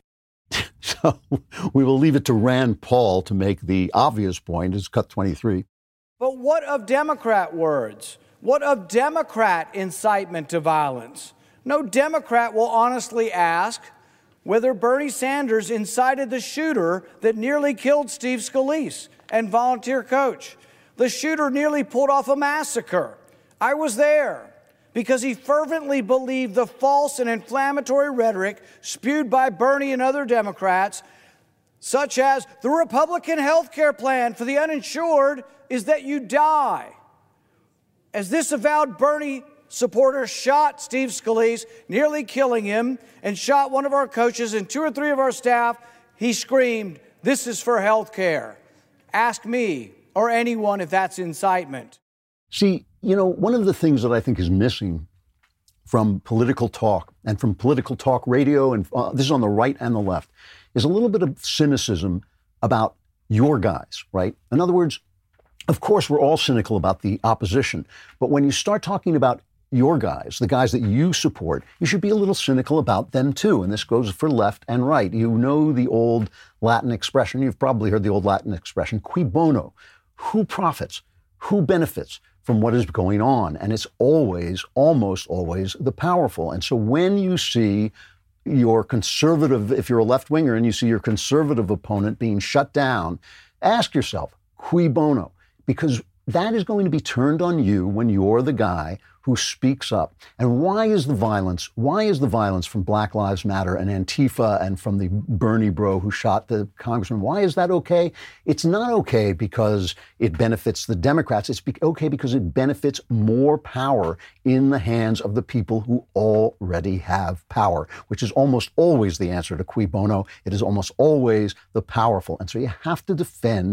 So we will leave it to Rand Paul to make the obvious point. It's Cut twenty-three. But what of Democrat words? What of Democrat incitement to violence? No Democrat will honestly ask whether Bernie Sanders incited the shooter that nearly killed Steve Scalise and volunteer coach. The shooter nearly pulled off a massacre. I was there because he fervently believed the false and inflammatory rhetoric spewed by Bernie and other Democrats, such as the Republican health care plan for the uninsured is that you die. As this avowed Bernie supporter shot Steve Scalise, nearly killing him, and shot one of our coaches and two or three of our staff, he screamed, "This is for health care." Ask me or anyone if that's incitement. See, you know, one of the things that I think is missing from political talk and from political talk radio, and uh, this is on the right and the left, is a little bit of cynicism about your guys, right? In other words, of course, we're all cynical about the opposition, but when you start talking about your guys, the guys that you support, you should be a little cynical about them too. And this goes for left and right. You know the old Latin expression, you've probably heard the old Latin expression, cui bono, who profits, who benefits from what is going on? And it's always, almost always the powerful. And so when you see your conservative, if you're a left winger and you see your conservative opponent being shut down, ask yourself, cui bono? Because that is going to be turned on you when you're the guy who speaks up. And why is the violence, why is the violence from Black Lives Matter and Antifa and from the Bernie bro who shot the congressman, why is that okay? It's not okay because it benefits the Democrats. It's be- okay because it benefits more power in the hands of the people who already have power, which is almost always the answer to cui bono. It is almost always the powerful. And so you have to defend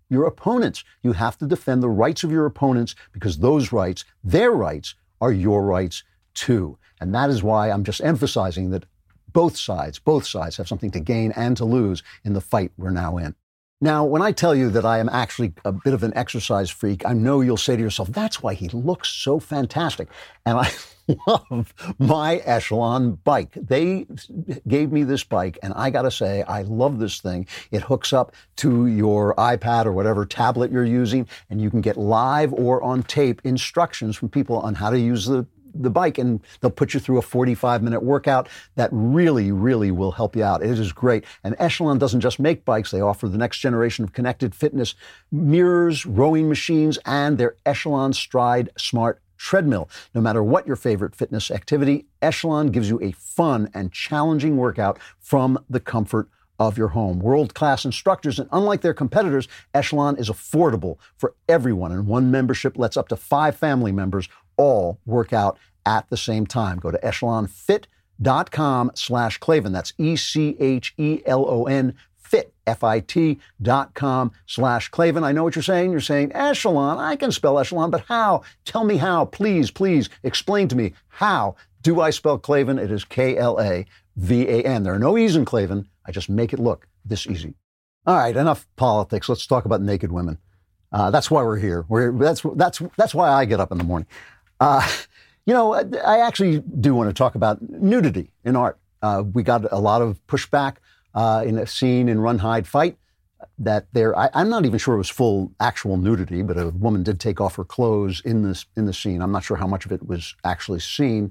your opponents. You have to defend the rights of your opponents because those rights, their rights, are your rights too. And that is why I'm just emphasizing that both sides, both sides have something to gain and to lose in the fight we're now in. Now, when I tell you that I am actually a bit of an exercise freak, I know you'll say to yourself, that's why he looks so fantastic. And I love my Echelon bike. They gave me this bike, and I got to say, I love this thing. It hooks up to your iPad or whatever tablet you're using, and you can get live or on tape instructions from people on how to use the the bike, and they'll put you through a forty-five minute workout that really, really will help you out. It is great. And Echelon doesn't just make bikes. They offer the next generation of connected fitness mirrors, rowing machines, and their Echelon Stride Smart treadmill. No matter what your favorite fitness activity, Echelon gives you a fun and challenging workout from the comfort of your home. World-class instructors, and unlike their competitors, Echelon is affordable for everyone, and one membership lets up to five family members all work out at the same time. Go to echelon fit dot com slash Klavan. That's E C H E L O N fit, F I T dot com slash Klavan. I know what you're saying. You're saying, Echelon, I can spell Echelon, but how? Tell me how. Please, please explain to me how do I spell Klavan? It is K L A V A N. There are no E's in Klavan. I just make it look this easy. All right, enough politics. Let's talk about naked women. Uh, that's why we're here. We're, that's, that's, that's why I get up in the morning. Uh, you know, I actually do want to talk about nudity in art. Uh, we got a lot of pushback uh, in a scene in Run, Hide, Fight that there, I, I'm not even sure it was full actual nudity, but a woman did take off her clothes in this in the scene. I'm not sure how much of it was actually seen,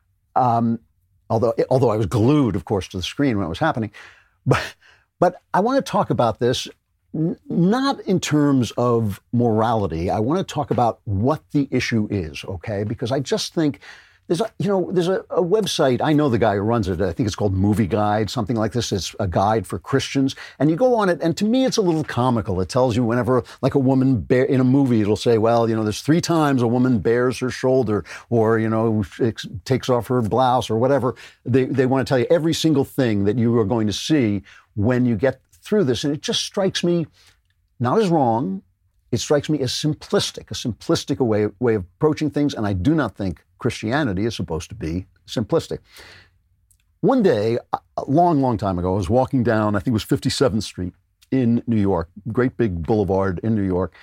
um, although although I was glued, of course, to the screen when it was happening. But but I want to talk about this n- not in terms of morality. I want to talk about what the issue is, okay? Because I just think there's a, you know, there's a, a website, I know the guy who runs it, I think it's called Movie Guide, something like this. It's a guide for Christians. And you go on it, and to me, it's a little comical. It tells you whenever, like a woman bear, in a movie, it'll say, well, you know, there's three times a woman bears her shoulder, or, you know, takes off her blouse, or whatever. They, they want to tell you every single thing that you are going to see when you get through this. And it just strikes me not as wrong. It strikes me as simplistic, a simplistic way, way of approaching things. And I do not think Christianity is supposed to be simplistic. One day, a long, long time ago, I was walking down, I think it was fifty-seventh Street in New York, great big boulevard in New York,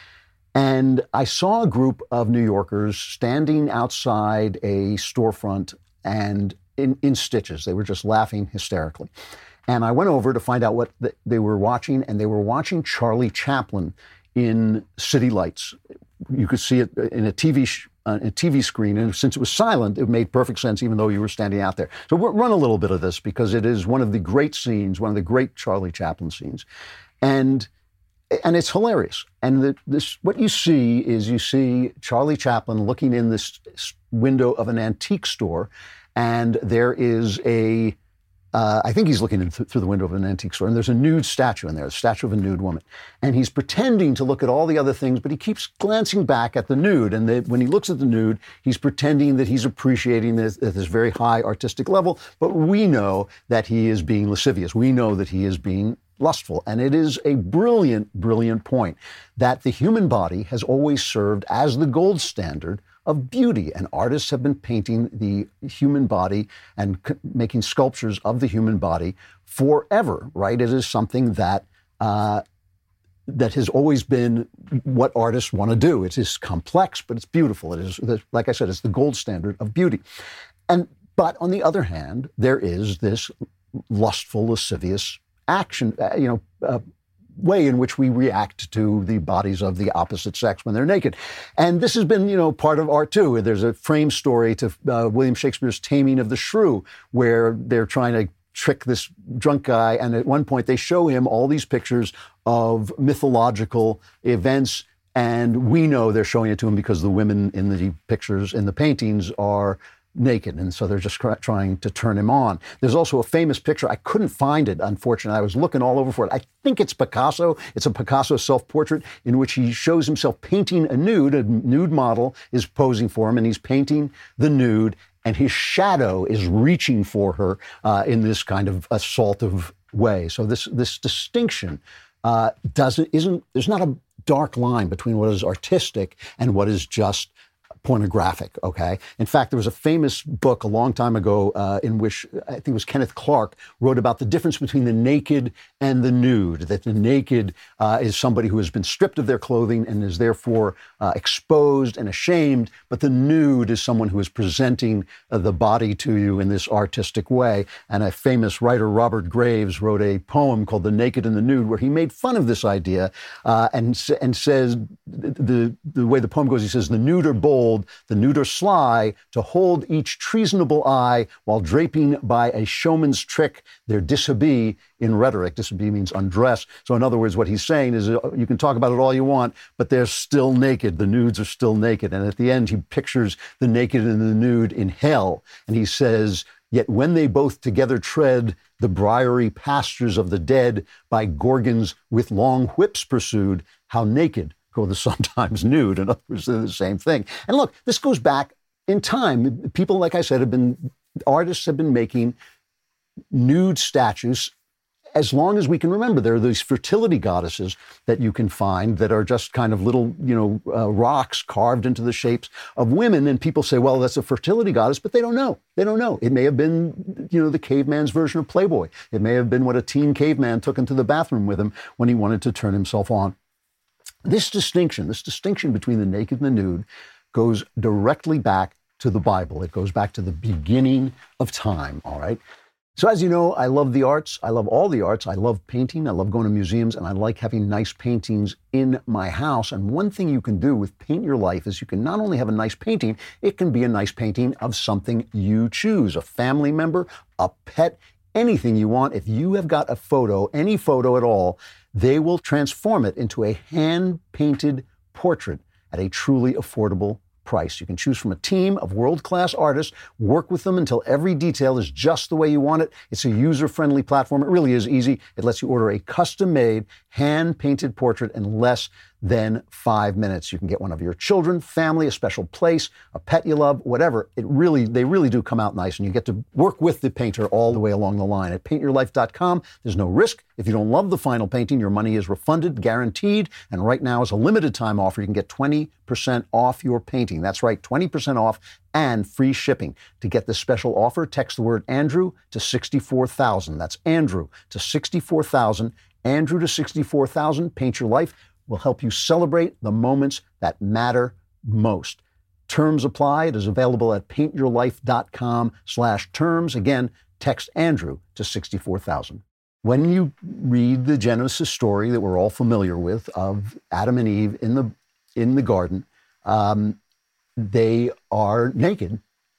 and I saw a group of New Yorkers standing outside a storefront and in, in stitches. They were just laughing hysterically. And I went over to find out what they were watching, and they were watching Charlie Chaplin in City Lights. You could see it in a T V sh- uh, a T V screen, and since it was silent, it made perfect sense, even though you were standing out there. So we'll run a little bit of this because it is one of the great scenes, one of the great Charlie Chaplin scenes, and and it's hilarious. And the, this, what you see is you see Charlie Chaplin looking in this window of an antique store, and there is a Uh, I think he's looking in th- through the window of an antique store, and there's a nude statue in there, a statue of a nude woman. And he's pretending to look at all the other things, but he keeps glancing back at the nude. And they, when he looks at the nude, he's pretending that he's appreciating this at this very high artistic level. But we know that he is being lascivious. We know that he is being lustful. And it is a brilliant, brilliant point that the human body has always served as the gold standard of beauty, and artists have been painting the human body and c- making sculptures of the human body forever, right? It is something that uh, that has always been what artists want to do. It is complex, but it's beautiful. It is, like I said, it's the gold standard of beauty. And but on the other hand, there is this lustful, lascivious action, uh, you know. Uh, way in which we react to the bodies of the opposite sex when they're naked. And this has been, you know, part of art too. There's a frame story to uh, William Shakespeare's Taming of the Shrew, where they're trying to trick this drunk guy. And at one point they show him all these pictures of mythological events. And we know they're showing it to him because the women in the pictures, in the paintings, are naked, and so they're just cr- trying to turn him on. There's also a famous picture. I couldn't find it, unfortunately. I was looking all over for it. I think it's Picasso. It's a Picasso self-portrait in which he shows himself painting a nude. A nude model is posing for him, and he's painting the nude, and his shadow is reaching for her uh, in this kind of assaultive way. So this this distinction uh, doesn't isn't there's not a dark line between what is artistic and what is just pornographic, okay? In fact, there was a famous book a long time ago uh, in which I think it was Kenneth Clark wrote about the difference between the naked and the nude, that the naked uh, is somebody who has been stripped of their clothing and is therefore uh, exposed and ashamed, but the nude is someone who is presenting uh, the body to you in this artistic way. And a famous writer, Robert Graves, wrote a poem called The Naked and the Nude, where he made fun of this idea uh, and, and says, the, the way the poem goes, he says, the nude are bold, the nude are sly, to hold each treasonable eye while draping by a showman's trick their dishabille in rhetoric. Dishabille means undress. So in other words, what he's saying is uh, you can talk about it all you want, but they're still naked. The nudes are still naked. And at the end, he pictures the naked and the nude in hell. And he says, yet when they both together tread the briery pastures of the dead, by Gorgons with long whips pursued, how naked go the sometimes nude. In other words, they're the same thing. And look, this goes back in time. People, like I said, have been, artists have been making nude statues as long as we can remember. There are these fertility goddesses that you can find that are just kind of little, you know, uh, rocks carved into the shapes of women. And people say, well, that's a fertility goddess, but they don't know. They don't know. It may have been, you know, the caveman's version of Playboy. It may have been what a teen caveman took into the bathroom with him when he wanted to turn himself on. This distinction, this distinction between the naked and the nude goes directly back to the Bible. It goes back to the beginning of time, all right? So as you know, I love the arts. I love all the arts. I love painting. I love going to museums, and I like having nice paintings in my house. And one thing you can do with Paint Your Life is you can not only have a nice painting, it can be a nice painting of something you choose, a family member, a pet, anything you want. If you have got a photo, any photo at all, they will transform it into a hand-painted portrait at a truly affordable price. You can choose from a team of world-class artists, work with them until every detail is just the way you want it. It's a user-friendly platform. It really is easy. It lets you order a custom-made, hand-painted portrait in less than five minutes. You can get one of your children, family, a special place, a pet you love, whatever. It really, they really do come out nice, and you get to work with the painter all the way along the line. At paint your life dot com, there's no risk. If you don't love the final painting, your money is refunded, guaranteed. And right now, as a limited time offer, you can get twenty percent off your painting. That's right, twenty percent off and free shipping. To get this special offer, text the word Andrew to sixty-four thousand. That's Andrew to sixty-four thousand. Andrew to sixty-four thousand. Paint Your Life will help you celebrate the moments that matter most. Terms apply. It is available at paint your life dot com slash terms. Again, text Andrew to sixty-four thousand. When you read the Genesis story that we're all familiar with of Adam and Eve in the in the garden, um, they are naked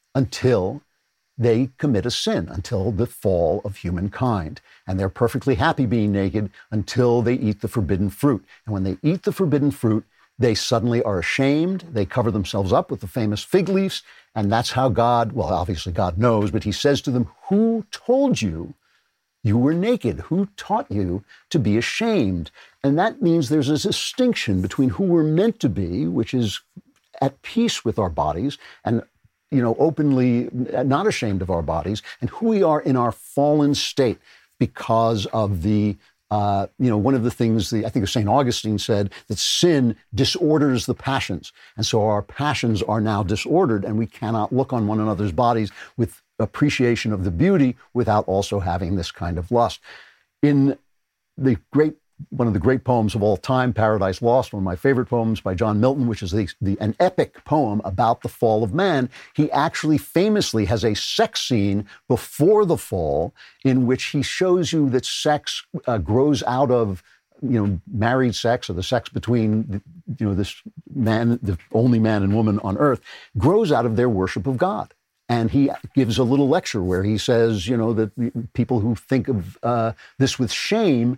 until they commit a sin, until the fall of humankind. And they're perfectly happy being naked until they eat the forbidden fruit. And when they eat the forbidden fruit, they suddenly are ashamed. They cover themselves up with the famous fig leaves. And that's how God, well, obviously God knows, but he says to them, who told you you were naked? Who taught you to be ashamed? And that means there's a distinction between who we're meant to be, which is at peace with our bodies and, you know, openly not ashamed of our bodies, and who we are in our fallen state because of the, uh, you know, one of the things, the, I think Saint Augustine said that sin disorders the passions. And so our passions are now disordered, and we cannot look on one another's bodies with appreciation of the beauty without also having this kind of lust. In the great one of the great poems of all time, Paradise Lost, one of my favorite poems by John Milton, which is the, the, an epic poem about the fall of man. He actually famously has a sex scene before the fall in which he shows you that sex uh, grows out of, you know, married sex, or the sex between, you know, this man, the only man and woman on earth, grows out of their worship of God. And he gives a little lecture where he says, you know, that people who think of uh, this with shame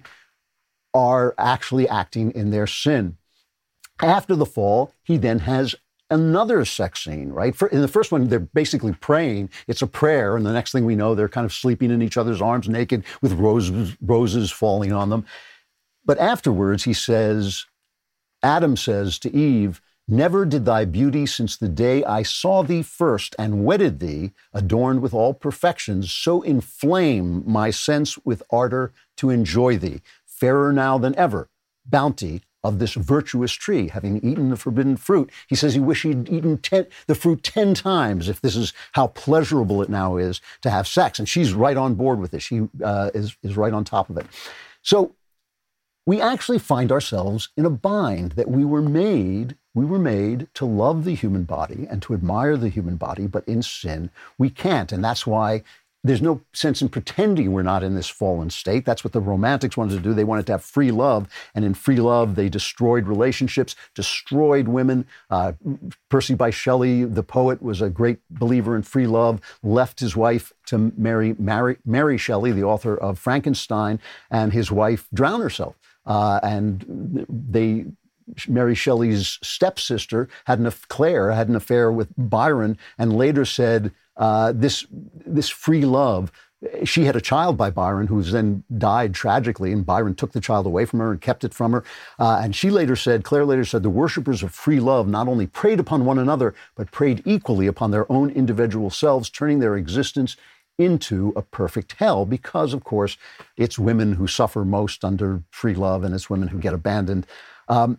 are actually acting in their sin. After the fall, he then has another sex scene, right? For, in the first one, they're basically praying. It's a prayer, and the next thing we know, they're kind of sleeping in each other's arms naked with roses, roses falling on them. But afterwards, he says, Adam says to Eve, never did thy beauty since the day I saw thee first and wedded thee, adorned with all perfections, so inflame my sense with ardor to enjoy thee. Fairer now than ever, bounty of this virtuous tree, having eaten the forbidden fruit. He says he wished he'd eaten ten, the fruit ten times if this is how pleasurable it now is to have sex. And she's right on board with this. She uh, is, is right on top of it. So we actually find ourselves in a bind that we were made, we were made to love the human body and to admire the human body, but in sin, we can't. And that's why there's no sense in pretending we're not in this fallen state. That's what the Romantics wanted to do. They wanted to have free love. And in free love, they destroyed relationships, destroyed women. Uh, Percy Bysshe Shelley, the poet, was a great believer in free love, left his wife to marry Mary, Mary Shelley, the author of Frankenstein, and his wife drowned herself. Uh, and they... Mary Shelley's stepsister had an Claire had an affair with Byron, and later said uh, this this free love. She had a child by Byron, who then died tragically, and Byron took the child away from her and kept it from her. Uh, and she later said, Claire later said, the worshippers of free love not only preyed upon one another, but preyed equally upon their own individual selves, turning their existence into a perfect hell, because, of course, it's women who suffer most under free love, and it's women who get abandoned. Um,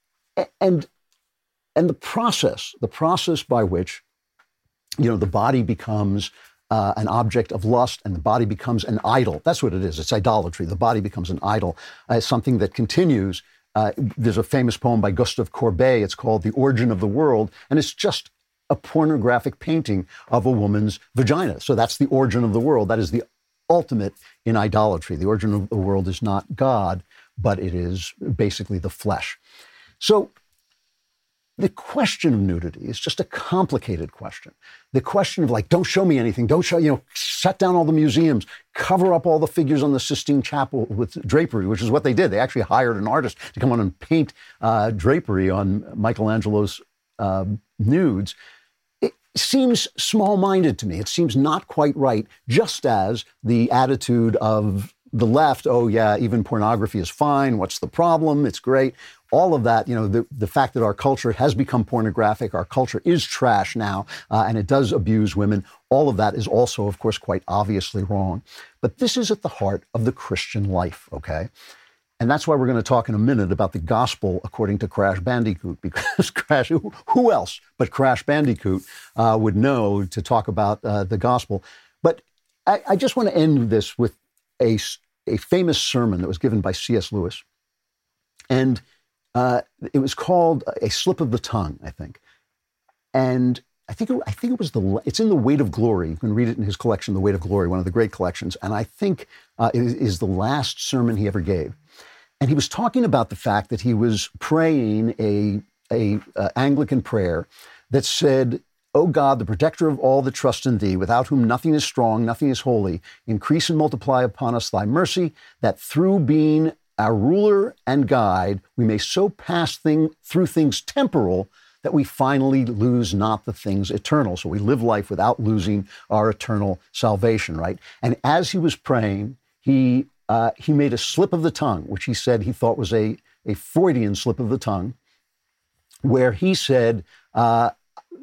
And and the process, the process by which, you know, the body becomes uh, an object of lust and the body becomes an idol. That's what it is. It's idolatry. The body becomes an idol. Uh, it's something that continues. Uh, there's a famous poem by Gustave Courbet. It's called The Origin of the World. And it's just a pornographic painting of a woman's vagina. So that's the origin of the world. That is the ultimate in idolatry. The origin of the world is not God, but it is basically the flesh. So the question of nudity is just a complicated question. The question of, like, don't show me anything, don't show, you know, shut down all the museums, cover up all the figures on the Sistine Chapel with drapery, which is what they did. They actually hired an artist to come on and paint uh, drapery on Michelangelo's uh, nudes. It seems small-minded to me. It seems not quite right, just as the attitude of the left, oh yeah, even pornography is fine, what's the problem, it's great. All of that, you know, the, the fact that our culture has become pornographic, our culture is trash now, uh, and it does abuse women, all of that is also, of course, quite obviously wrong. But this is at the heart of the Christian life, okay? And that's why we're going to talk in a minute about the gospel according to Crash Bandicoot, because Crash, who, who else but Crash Bandicoot uh, would know to talk about uh, the gospel? But I, I just want to end this with a, a famous sermon that was given by C S Lewis. And uh, it was called A Slip of the Tongue, I think. And I think it, I think it was the, it's in The Weight of Glory. You can read it in his collection, The Weight of Glory, one of the great collections. And I think uh, it is the last sermon he ever gave. And he was talking about the fact that he was praying a, a uh, Anglican prayer that said, O God, the protector of all that trust in thee, without whom nothing is strong, nothing is holy, increase and multiply upon us thy mercy, that through being our ruler and guide, we may so pass thing, through things temporal that we finally lose not the things eternal. So we live life without losing our eternal salvation, right? And as he was praying, he uh, he made a slip of the tongue, which he said he thought was a, a Freudian slip of the tongue, where he said, uh,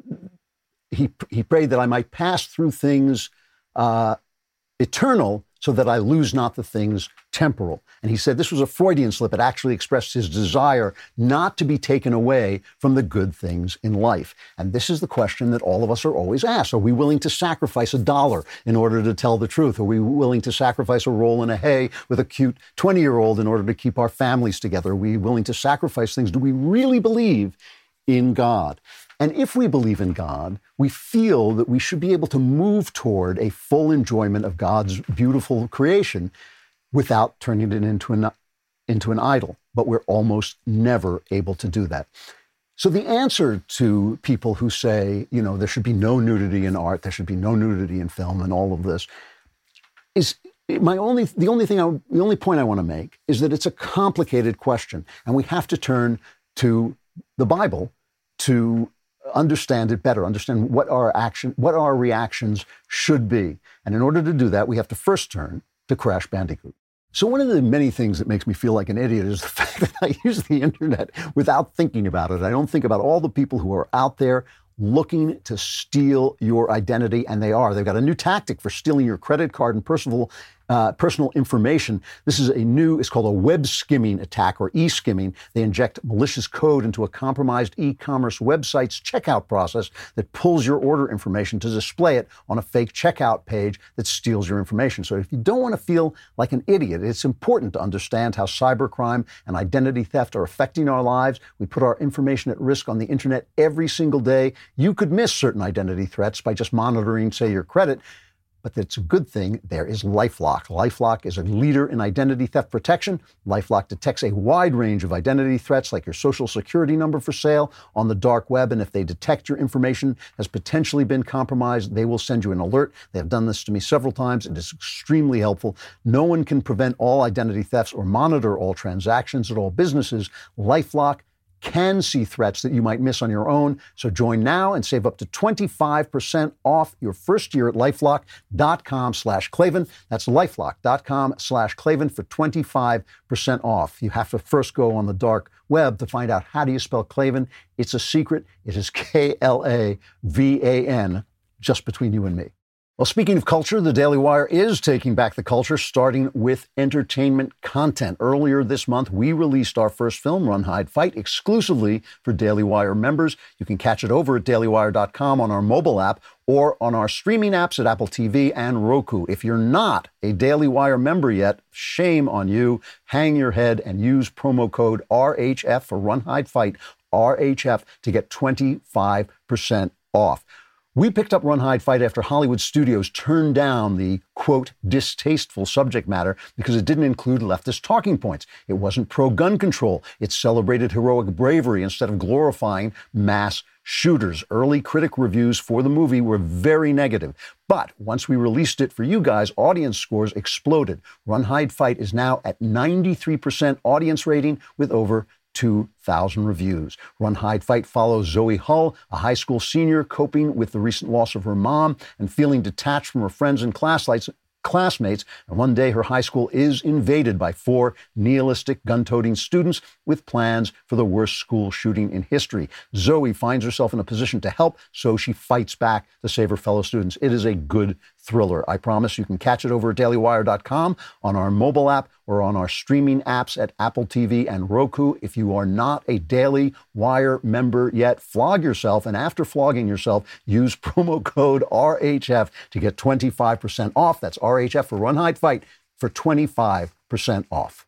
he, he prayed that I might pass through things uh, eternal so that I lose not the things temporal. And he said this was a Freudian slip. It actually expressed his desire not to be taken away from the good things in life. And this is the question that all of us are always asked. Are we willing to sacrifice a dollar in order to tell the truth? Are we willing to sacrifice a roll in a hay with a cute twenty-year-old in order to keep our families together? Are we willing to sacrifice things? Do we really believe in God? And if we believe in God, we feel that we should be able to move toward a full enjoyment of God's beautiful creation without turning it into an, into an idol. But we're almost never able to do that. So the answer to people who say, you know, there should be no nudity in art, there should be no nudity in film and all of this, is my only, the only thing, I, the only point I want to make is that it's a complicated question. And we have to turn to the Bible to understand it better, understand what our action, what our reactions should be. And in order to do that, we have to first turn to Crash Bandicoot. So one of the many things that makes me feel like an idiot is the fact that I use the internet without thinking about it. I don't think about all the people who are out there looking to steal your identity, and they are. They've got a new tactic for stealing your credit card and personal uh, personal information. This is a new, it's called a web skimming attack, or e-skimming. They inject malicious code into a compromised e-commerce website's checkout process that pulls your order information to display it on a fake checkout page that steals your information. So if you don't want to feel like an idiot, it's important to understand how cybercrime and identity theft are affecting our lives. We put our information at risk on the internet every single day. You could miss certain identity threats by just monitoring, say, your credit. But it's a good thing there is LifeLock. LifeLock is a leader in identity theft protection. LifeLock detects a wide range of identity threats, like your social security number for sale on the dark web. And if they detect your information has potentially been compromised, they will send you an alert. They have done this to me several times. It is extremely helpful. No one can prevent all identity thefts or monitor all transactions at all businesses. LifeLock can see threats that you might miss on your own. So join now and save up to twenty-five percent off your first year at LifeLock.com slash Klavan. That's LifeLock.com slash Klavan for twenty-five percent off. You have to first go on the dark web to find out how do you spell Klavan. It's a secret. It is K L A V A N, just between you and me. Well, speaking of culture, the Daily Wire is taking back the culture, starting with entertainment content. Earlier this month, we released our first film, Run, Hide, Fight, exclusively for Daily Wire members. You can catch it over at daily wire dot com on our mobile app or on our streaming apps at Apple T V and Roku. If you're not a Daily Wire member yet, shame on you. Hang your head and use promo code R H F for Run, Hide, Fight, R H F, to get twenty-five percent off. We picked up Run, Hide, Fight after Hollywood studios turned down the, quote, distasteful subject matter because it didn't include leftist talking points. It wasn't pro-gun control. It celebrated heroic bravery instead of glorifying mass shooters. Early critic reviews for the movie were very negative. But once we released it for you guys, audience scores exploded. Run, Hide, Fight is now at ninety-three percent audience rating with over two thousand reviews. Run, Hide, Fight follows Zoe Hull, a high school senior coping with the recent loss of her mom and feeling detached from her friends and classmates. classmates, and one day her high school is invaded by four nihilistic, gun-toting students with plans for the worst school shooting in history. Zoe finds herself in a position to help, so she fights back to save her fellow students. It is a good thriller. I promise. You can catch it over at daily wire dot com, on our mobile app, or on our streaming apps at Apple T V and Roku. If you are not a Daily Wire member yet, flog yourself, and after flogging yourself, use promo code R H F to get twenty-five percent off. That's R H F for Run, Hide, Fight for twenty-five percent off.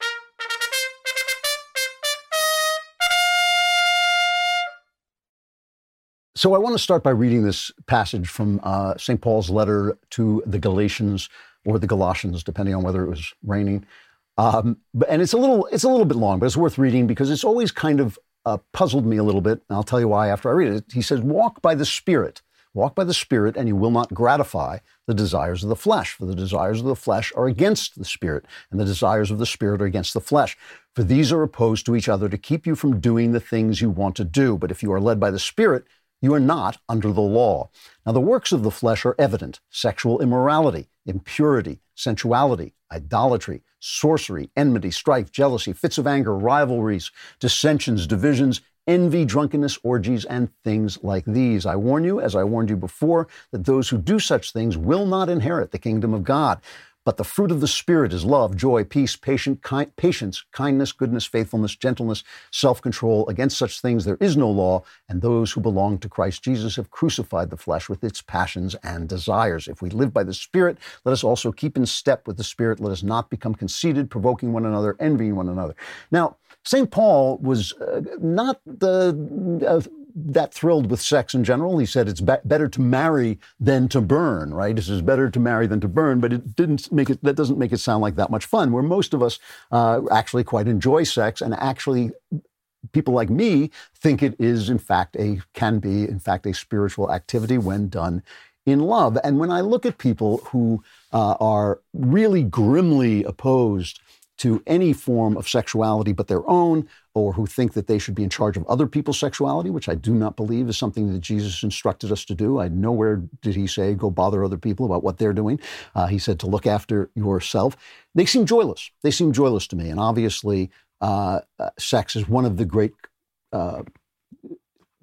So I want to start by reading this passage from uh, Saint Paul's letter to the Galatians, or the Galatians, depending on whether it was raining. Um, but, and it's a little it's a little bit long, but it's worth reading because it's always kind of uh, puzzled me a little bit. And I'll tell you why after I read it. He says, walk by the Spirit. Walk by the Spirit, and you will not gratify the desires of the flesh. For the desires of the flesh are against the Spirit, and the desires of the Spirit are against the flesh. For these are opposed to each other to keep you from doing the things you want to do. But if you are led by the Spirit, you are not under the law. Now, the works of the flesh are evident: sexual immorality, impurity, sensuality, idolatry, sorcery, enmity, strife, jealousy, fits of anger, rivalries, dissensions, divisions, envy, drunkenness, orgies, and things like these. I warn you, as I warned you before, that those who do such things will not inherit the kingdom of God. But the fruit of the Spirit is love, joy, peace, patient, ki- patience, kindness, goodness, faithfulness, gentleness, self-control. Against such things there is no law, and those who belong to Christ Jesus have crucified the flesh with its passions and desires. If we live by the Spirit, let us also keep in step with the Spirit. Let us not become conceited, provoking one another, envying one another. Now, Saint Paul was uh, not the... Uh, that thrilled with sex in general. He said it's be- better to marry than to burn, right? This is better to marry than to burn, but it didn't make it, that doesn't make it sound like that much fun, where most of us uh, actually quite enjoy sex, and actually people like me think it is, in fact, a, can be, in fact, a spiritual activity when done in love. And when I look at people who uh, are really grimly opposed to any form of sexuality but their own, or who think that they should be in charge of other people's sexuality, which I do not believe is something that Jesus instructed us to do. I nowhere did he say, go bother other people about what they're doing. Uh, he said to look after yourself. They seem joyless. They seem joyless to me. And obviously, uh, uh, sex is one of the great uh,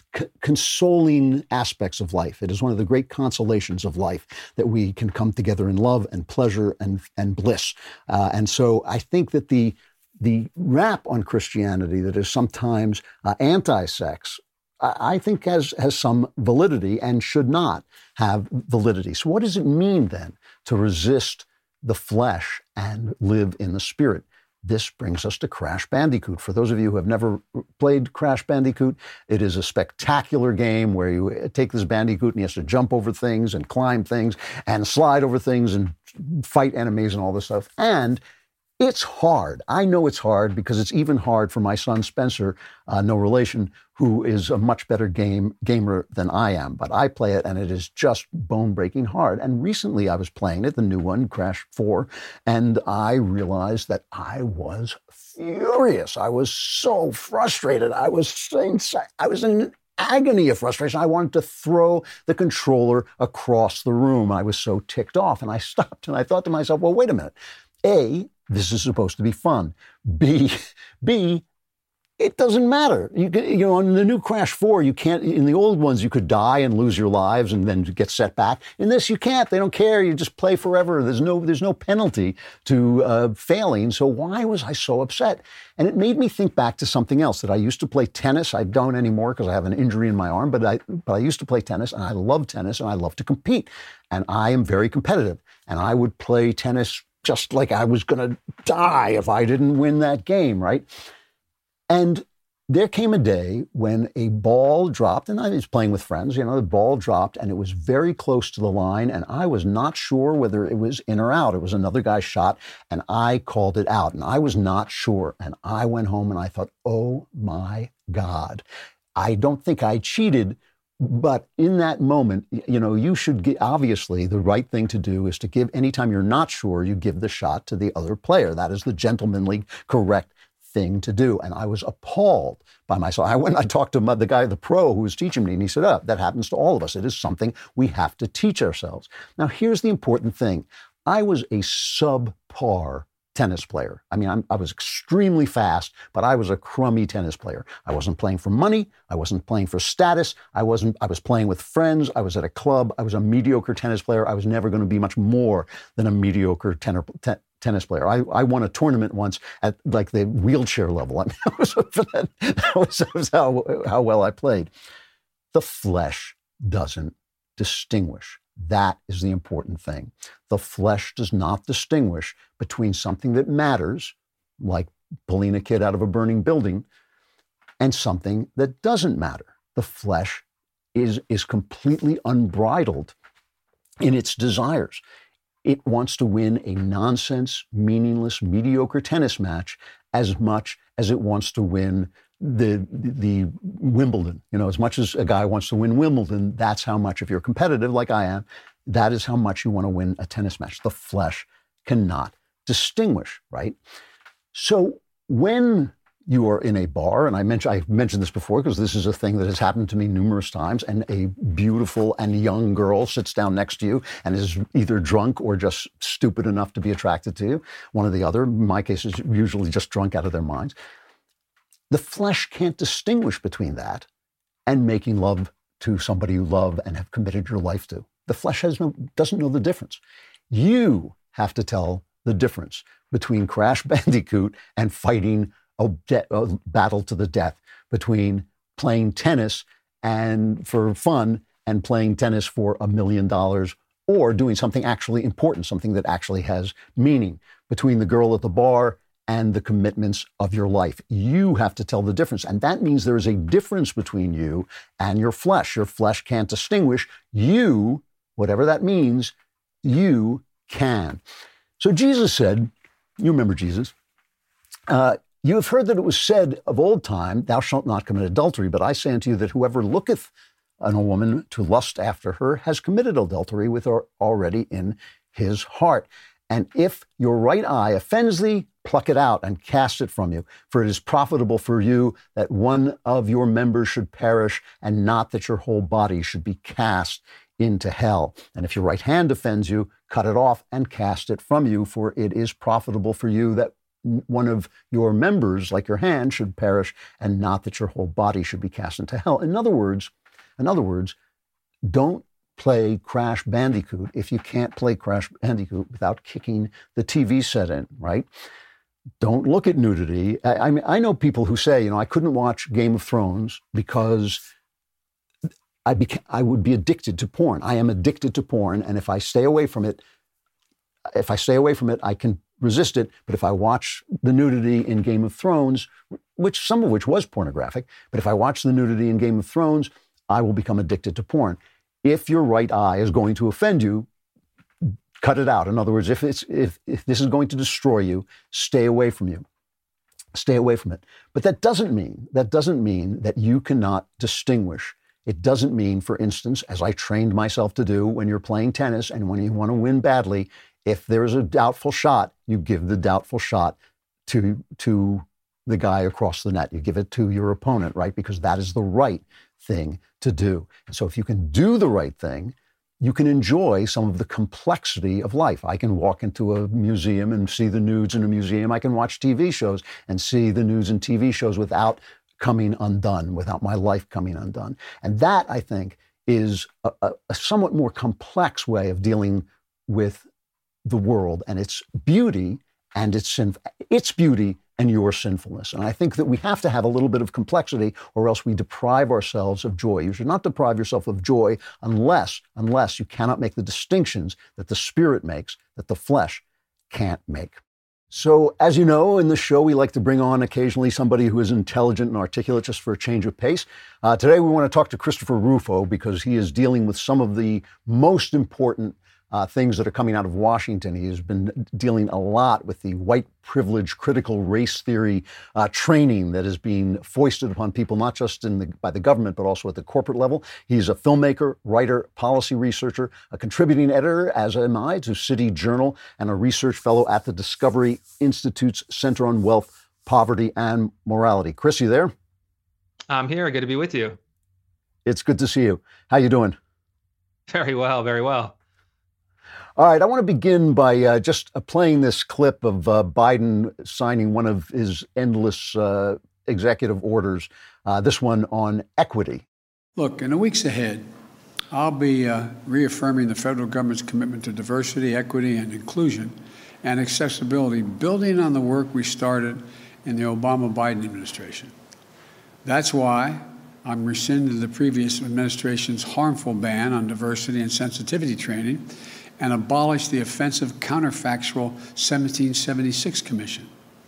c- consoling aspects of life. It is one of the great consolations of life that we can come together in love and pleasure and, and bliss. Uh, and so I think that the, the rap on Christianity that is sometimes uh, anti-sex, I, I think has, has some validity and should not have validity. So what does it mean then to resist the flesh and live in the spirit? This brings us to Crash Bandicoot. For those of you who have never played Crash Bandicoot, it is a spectacular game where you take this Bandicoot and he has to jump over things and climb things and slide over things and fight enemies and all this stuff. And it's hard. I know it's hard because it's even hard for my son Spencer, uh, no relation, who is a much better game gamer than I am. But I play it and it is just bone-breaking hard. And recently I was playing it, the new one, Crash four, and I realized that I was furious. I was so frustrated. I was saying, I was in agony of frustration. I wanted to throw the controller across the room. I was so ticked off. And I stopped and I thought to myself, well, wait a minute. A, this is supposed to be fun. B, B, it doesn't matter. You, you know, in the new Crash four, you can't, in the old ones, you could die and lose your lives and then get set back. In this, you can't. They don't care. You just play forever. There's no, there's no penalty to uh, failing. So why was I so upset? And it made me think back to something else, that I used to play tennis. I don't anymore because I have an injury in my arm, but I, but I used to play tennis, and I love tennis, and I love to compete. And I am very competitive. And I would play tennis just like I was going to die if I didn't win that game, right? And there came a day when a ball dropped, and I was playing with friends, you know, the ball dropped and it was very close to the line, and I was not sure whether it was in or out. It was another guy's shot, and I called it out, and I was not sure. And I went home and I thought, oh my God, I don't think I cheated. But in that moment, you know, you should get, obviously, the right thing to do is to give, anytime you're not sure, you give the shot to the other player. That is the gentlemanly, correct thing to do. And I was appalled by myself. I went and I talked to my, the guy, the pro who was teaching me, and he said, oh, that happens to all of us. It is something we have to teach ourselves. Now, here's the important thing. I was a subpar tennis player. I mean, I'm, I was extremely fast, but I was a crummy tennis player. I wasn't playing for money. I wasn't playing for status. I wasn't, I was playing with friends. I was at a club. I was a mediocre tennis player. I was never going to be much more than a mediocre tenor, te- tennis player. I, I won a tournament once at like the wheelchair level. I mean, that was, that was, that was how, how well I played. The flesh doesn't distinguish. That is the important thing. The flesh does not distinguish between something that matters, like pulling a kid out of a burning building, and something that doesn't matter. The flesh is, is completely unbridled in its desires. It wants to win a nonsense, meaningless, mediocre tennis match as much as it wants to win the the Wimbledon. You know, as much as a guy wants to win Wimbledon, that's how much, if you're competitive like I am, that is how much you want to win a tennis match. The flesh cannot distinguish, right? So when you are in a bar, and I mentioned I mentioned this before because this is a thing that has happened to me numerous times, and a beautiful and young girl sits down next to you and is either drunk or just stupid enough to be attracted to you, one or the other. In my case, is usually just drunk out of their minds. The flesh can't distinguish between that and making love to somebody you love and have committed your life to. The flesh has no, doesn't know the difference. You have to tell the difference between Crash Bandicoot and fighting a, de- a battle to the death, between playing tennis and for fun and playing tennis for a million dollars, or doing something actually important, something that actually has meaning, between the girl at the bar and the commitments of your life. You have to tell the difference. And that means there is a difference between you and your flesh. Your flesh can't distinguish. You, whatever that means, you can. So Jesus said, you remember Jesus, uh, you have heard that it was said of old time, thou shalt not commit adultery, but I say unto you that whoever looketh on a woman to lust after her has committed adultery with her already in his heart. And if your right eye offends thee, pluck it out and cast it from you. For it is profitable for you that one of your members should perish, and not that your whole body should be cast into hell. And if your right hand offends you, cut it off and cast it from you. For it is profitable for you that one of your members, like your hand, should perish, and not that your whole body should be cast into hell. In other words, in other words, don't play Crash Bandicoot if you can't play Crash Bandicoot without kicking the T V set in, right? Don't look at nudity. I, I mean, I know people who say, you know, I couldn't watch Game of Thrones because I beca- I would be addicted to porn. I am addicted to porn, and if I stay away from it, if I stay away from it, I can resist it. But if I watch the nudity in Game of Thrones, which some of which was pornographic, but if I watch the nudity in Game of Thrones, I will become addicted to porn. If your right eye is going to offend you, cut it out. In other words, if it's if if this is going to destroy you, stay away from you. Stay away from it. But that doesn't mean that doesn't mean that you cannot distinguish. It doesn't mean, for instance, as I trained myself to do when you're playing tennis and when you want to win badly, if there's a doubtful shot, you give the doubtful shot to to the guy across the net. You give it to your opponent, right? Because that is the right thing to do. And so if you can do the right thing, you can enjoy some of the complexity of life. I can walk into a museum and see the nudes in a museum. I can watch T V shows and see the nudes in T V shows without coming undone, without my life coming undone. And that, I think, is a, a, a somewhat more complex way of dealing with the world and its beauty and its sin, its beauty and your sinfulness. And I think that we have to have a little bit of complexity, or else we deprive ourselves of joy. You should not deprive yourself of joy unless, unless you cannot make the distinctions that the Spirit makes, that the flesh can't make. So, as you know, in the show, we like to bring on occasionally somebody who is intelligent and articulate just for a change of pace. Uh, today, we want to talk to Christopher Rufo because he is dealing with some of the most important Uh, things that are coming out of Washington. He has been dealing a lot with the white privilege critical race theory uh, training that is being foisted upon people, not just in the, by the government, but also at the corporate level. He's a filmmaker, writer, policy researcher, a contributing editor, as am I, to City Journal, and a research fellow at the Discovery Institute's Center on Wealth, Poverty, and Morality. Chris, you there? I'm here. Good to be with you. It's good to see you. How you doing? Very well, very well. All right, I want to begin by uh, just uh, playing this clip of uh, Biden signing one of his endless uh, executive orders, uh, this one on equity. Look, in the weeks ahead, I'll be uh, reaffirming the federal government's commitment to diversity, equity, and inclusion and accessibility, building on the work we started in the Obama-Biden administration. That's why I'm rescinding the previous administration's harmful ban on diversity and sensitivity training and abolish the offensive counterfactual seventeen seventy-six Commission.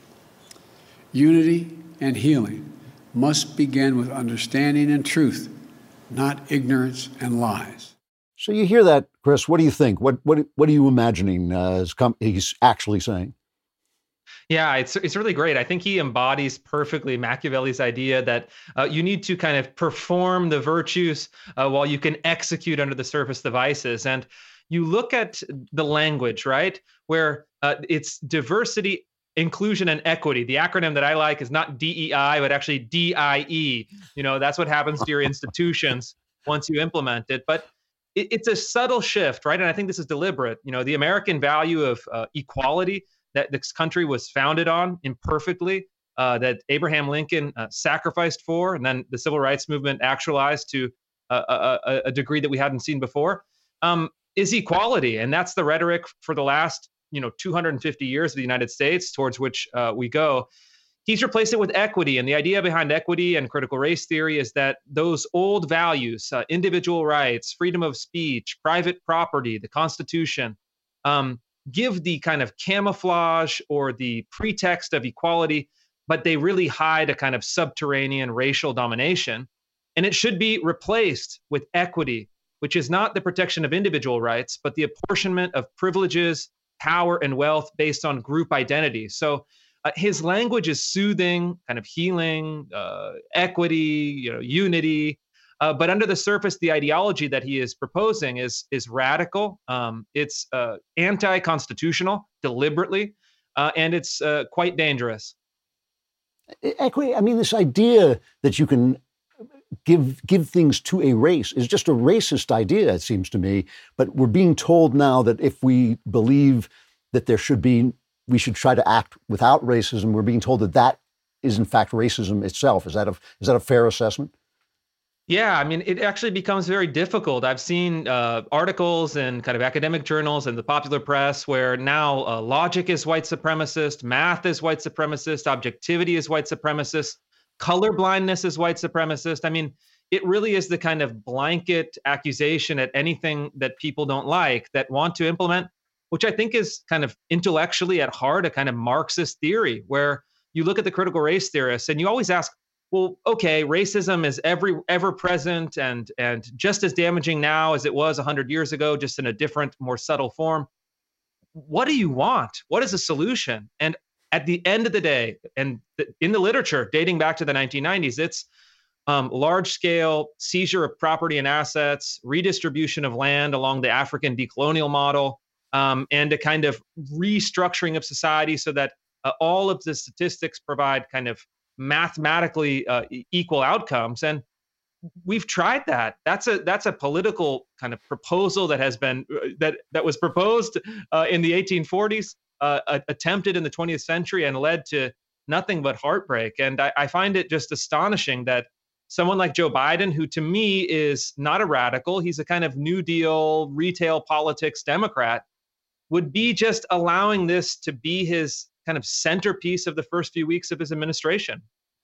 Unity and healing must begin with understanding and truth, not ignorance and lies. So you hear that, Chris? What do you think? What what what are you imagining uh, as com- he's actually saying? Yeah, it's it's really great. I think he embodies perfectly Machiavelli's idea that uh, you need to kind of perform the virtues uh, while you can execute under the surface the vices. And you look at the language, right, where uh, it's diversity, inclusion, and equity. The acronym that I like is not D E I, but actually D I E. You know, that's what happens to your institutions once you implement it. But it, it's a subtle shift, right? And I think this is deliberate. You know, the American value of uh, equality that this country was founded on imperfectly, uh, that Abraham Lincoln uh, sacrificed for, and then the civil rights movement actualized to uh, a, a degree that we hadn't seen before. Um, is equality. And that's the rhetoric for the last, you know, two hundred fifty years of the United States towards which uh, we go. He's replaced it with equity. And the idea behind equity and critical race theory is that those old values, uh, individual rights, freedom of speech, private property, the Constitution, um, give the kind of camouflage or the pretext of equality, but they really hide a kind of subterranean racial domination. And it should be replaced with equity, which is not the protection of individual rights, but the apportionment of privileges, power, and wealth based on group identity. So uh, his language is soothing, kind of healing, uh, equity, you know, unity. Uh, but under the surface, the ideology that he is proposing is is radical. Um, it's uh, anti-constitutional, deliberately, uh, and it's uh, quite dangerous. Equity. I mean, this idea that you can give give things to a race is just a racist idea, it seems to me. But we're being told now that if we believe that there should be we should try to act without racism. We're being told that that is in fact racism itself. Is that a, is that a fair assessment? Yeah, I mean, it actually becomes very difficult. I've seen uh, articles in kind of academic journals and the popular press where now uh, logic is white supremacist, math is white supremacist, objectivity is white supremacist, colorblindness is white supremacist. I mean, it really is the kind of blanket accusation at anything that people don't like that want to implement, which I think is kind of intellectually at heart a kind of Marxist theory, where you look at the critical race theorists and you always ask, well, okay, racism is every ever present and and just as damaging now as it was one hundred years ago, just in a different, more subtle form. What do you want? What is the solution? And at the end of the day, and th- in the literature dating back to the nineteen nineties, it's um, large-scale seizure of property and assets, redistribution of land along the African decolonial model, um, and a kind of restructuring of society so that uh, all of the statistics provide kind of mathematically uh, equal outcomes. And we've tried that. That's a that's a political kind of proposal that has been uh, that that was proposed uh, in the eighteen forties, uh, attempted in the twentieth century, and led to nothing but heartbreak. And I, I find it just astonishing that someone like Joe Biden, who to me is not a radical, he's a kind of New Deal retail politics Democrat, would be just allowing this to be his kind of centerpiece of the first few weeks of his administration.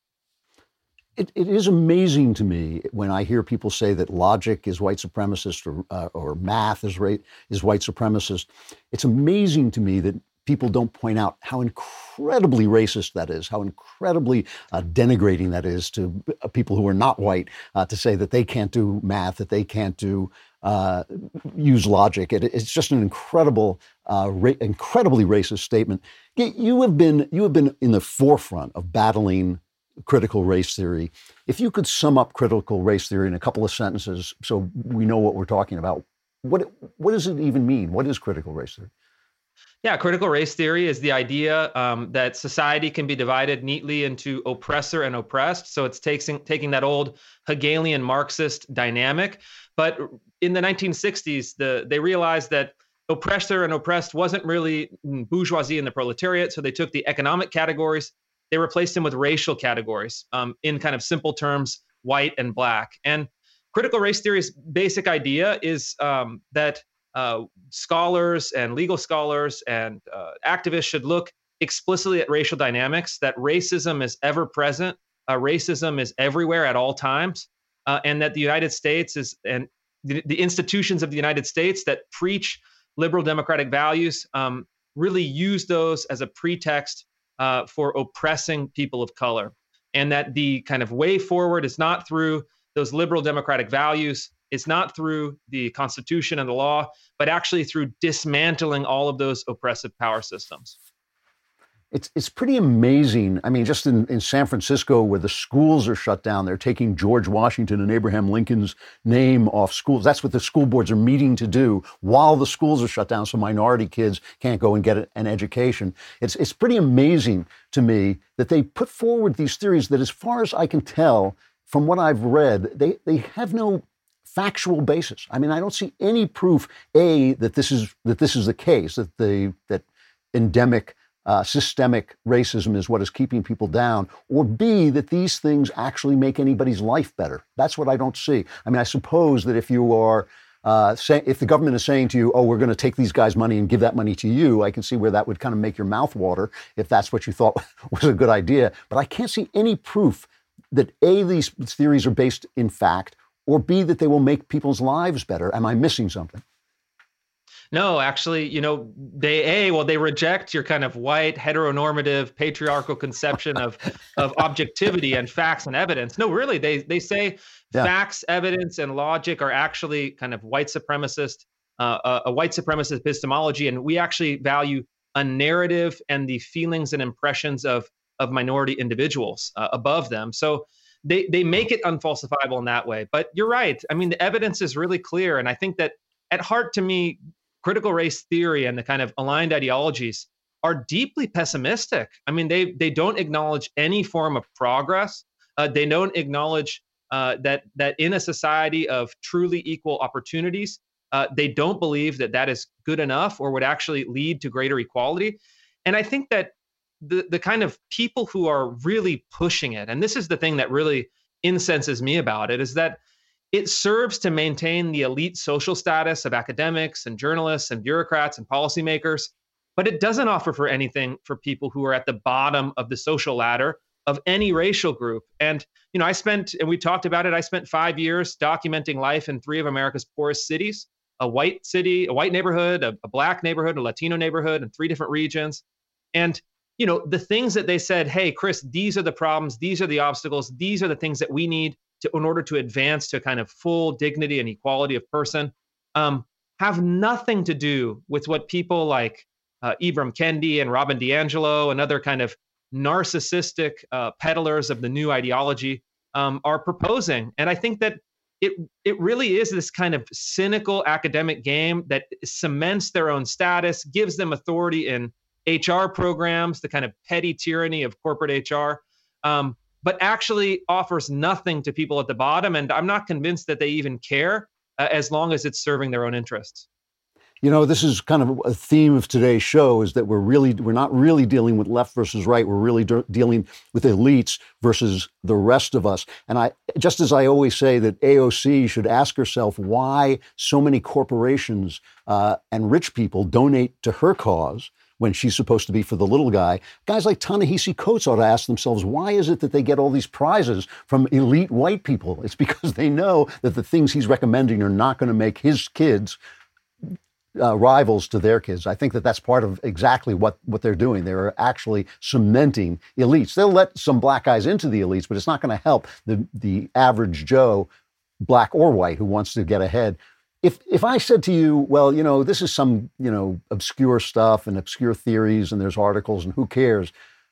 It, it is amazing to me when I hear people say that logic is white supremacist or, uh, or math is, ra- is white supremacist. It's amazing to me that people don't point out how incredibly racist that is, how incredibly uh, denigrating that is to uh, people who are not white, uh, to say that they can't do math, that they can't do uh, use logic. It, it's just an incredible, uh, ra- incredibly racist statement. You have been you have been in the forefront of battling critical race theory. If you could sum up critical race theory in a couple of sentences so we know what we're talking about, what what does it even mean? What is critical race theory? Yeah, critical race theory is the idea um, that society can be divided neatly into oppressor and oppressed. So it's taking taking that old Hegelian Marxist dynamic. But in the nineteen sixties, the they realized that oppressor and oppressed wasn't really bourgeoisie and the proletariat. So they took the economic categories, they replaced them with racial categories, um, in kind of simple terms, white and black. And critical race theory's basic idea is um, that uh, scholars and legal scholars and uh, activists should look explicitly at racial dynamics, that racism is ever present, uh, racism is everywhere at all times, uh, and that the United States is, and the, the institutions of the United States that preach liberal democratic values um, really use those as a pretext uh, for oppressing people of color. And that the kind of way forward is not through those liberal democratic values, it's not through the Constitution and the law, but actually through dismantling all of those oppressive power systems. It's it's pretty amazing. I mean, just in, in San Francisco, where the schools are shut down, they're taking George Washington and Abraham Lincoln's name off schools. That's what the school boards are meeting to do while the schools are shut down, so minority kids can't go and get an education. It's it's pretty amazing to me that they put forward these theories that, as far as I can tell from what I've read, they they have no factual basis. I mean, I don't see any proof, A, that this is that this is the case, that the that endemic Uh, systemic racism is what is keeping people down, or B, that these things actually make anybody's life better. That's what I don't see. I mean, I suppose that if you are, uh, say, if the government is saying to you, oh, we're going to take these guys' money and give that money to you, I can see where that would kind of make your mouth water if that's what you thought was a good idea. But I can't see any proof that A, these theories are based in fact, or B, that they will make people's lives better. Am I missing something? No, actually, you know, they a well, they reject your kind of white, heteronormative, patriarchal conception of of objectivity and facts and evidence. No, really, they they say yeah. facts, evidence, and logic are actually kind of white supremacist, uh, a, a white supremacist epistemology, and we actually value a narrative and the feelings and impressions of of minority individuals uh, above them. So they they make it unfalsifiable in that way. But you're right. I mean, the evidence is really clear, and I think that at heart, to me, critical race theory and the kind of aligned ideologies are deeply pessimistic. I mean, they they don't acknowledge any form of progress. Uh, they don't acknowledge uh, that that in a society of truly equal opportunities, uh, they don't believe that that is good enough or would actually lead to greater equality. And I think that the the kind of people who are really pushing it, and this is the thing that really incenses me about it, is that it serves to maintain the elite social status of academics and journalists and bureaucrats and policymakers, but it doesn't offer for anything for people who are at the bottom of the social ladder of any racial group. And, you know, I spent, and we talked about it, I spent five years documenting life in three of America's poorest cities, a white city, a white neighborhood, a, a black neighborhood, a Latino neighborhood in three different regions. And, you know, the things that they said, hey, Chris, these are the problems, these are the obstacles, these are the things that we need to, in order to advance to kind of full dignity and equality of person, um, have nothing to do with what people like uh, Ibram Kendi and Robin DiAngelo and other kind of narcissistic uh, peddlers of the new ideology um, are proposing. And I think that it it really is this kind of cynical academic game that cements their own status, gives them authority in H R programs, the kind of petty tyranny of corporate H R, um, but actually offers nothing to people at the bottom. And I'm not convinced that they even care uh, as long as it's serving their own interests. You know, this is kind of a theme of today's show, is that we're really, we're not really dealing with left versus right. We're really de- dealing with elites versus the rest of us. And I, just as I always say that A O C should ask herself why so many corporations uh, and rich people donate to her cause when she's supposed to be for the little guy. Guys like Ta-Nehisi Coates ought to ask themselves, why is it that they get all these prizes from elite white people? It's because they know that the things he's recommending are not going to make his kids Uh, rivals to their kids. I think that that's part of exactly what, what they're doing. They're actually cementing elites. They'll let some black guys into the elites, but it's not going to help the, the average Joe, black or white, who wants to get ahead. If if I said to you, well, you know, this is some, you know, obscure stuff and obscure theories and there's articles and who cares,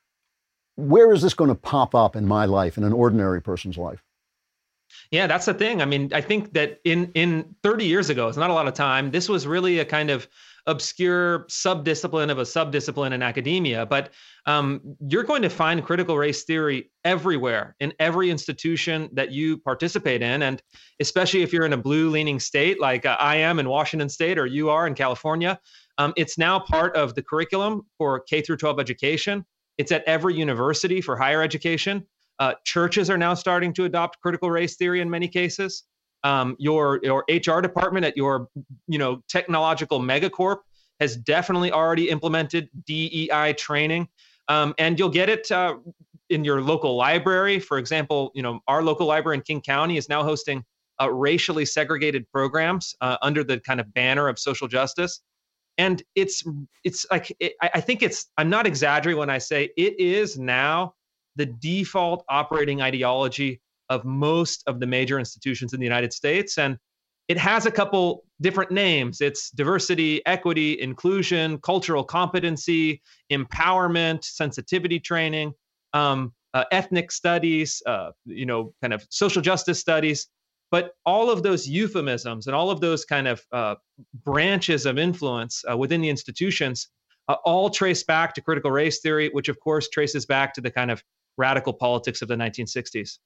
where is this going to pop up in my life, in an ordinary person's life? Yeah, that's the thing. I mean, I think that in in thirty years ago, it's not a lot of time, this was really a kind of obscure subdiscipline of a subdiscipline in academia. But um, you're going to find critical race theory everywhere, in every institution that you participate in. And especially if you're in a blue-leaning state like uh, I am in Washington State, or you are in California, um, it's now part of the curriculum for K through twelve education. It's at every university for higher education. Uh, churches are now starting to adopt critical race theory in many cases. Um, your your H R department at your you know technological megacorp has definitely already implemented D E I training, um, and you'll get it uh, in your local library. For example, you know our local library in King County is now hosting uh, racially segregated programs uh, under the kind of banner of social justice. And it's it's like it, I think it's I'm not exaggerating when I say it is now the default operating ideology of most of the major institutions in the United States. And it has a couple different names. It's diversity, equity, inclusion, cultural competency, empowerment, sensitivity training, um, uh, ethnic studies, uh, you know, kind of social justice studies. But all of those euphemisms and all of those kind of uh, branches of influence uh, within the institutions uh, all trace back to critical race theory, which of course traces back to the kind of radical politics of the nineteen sixties.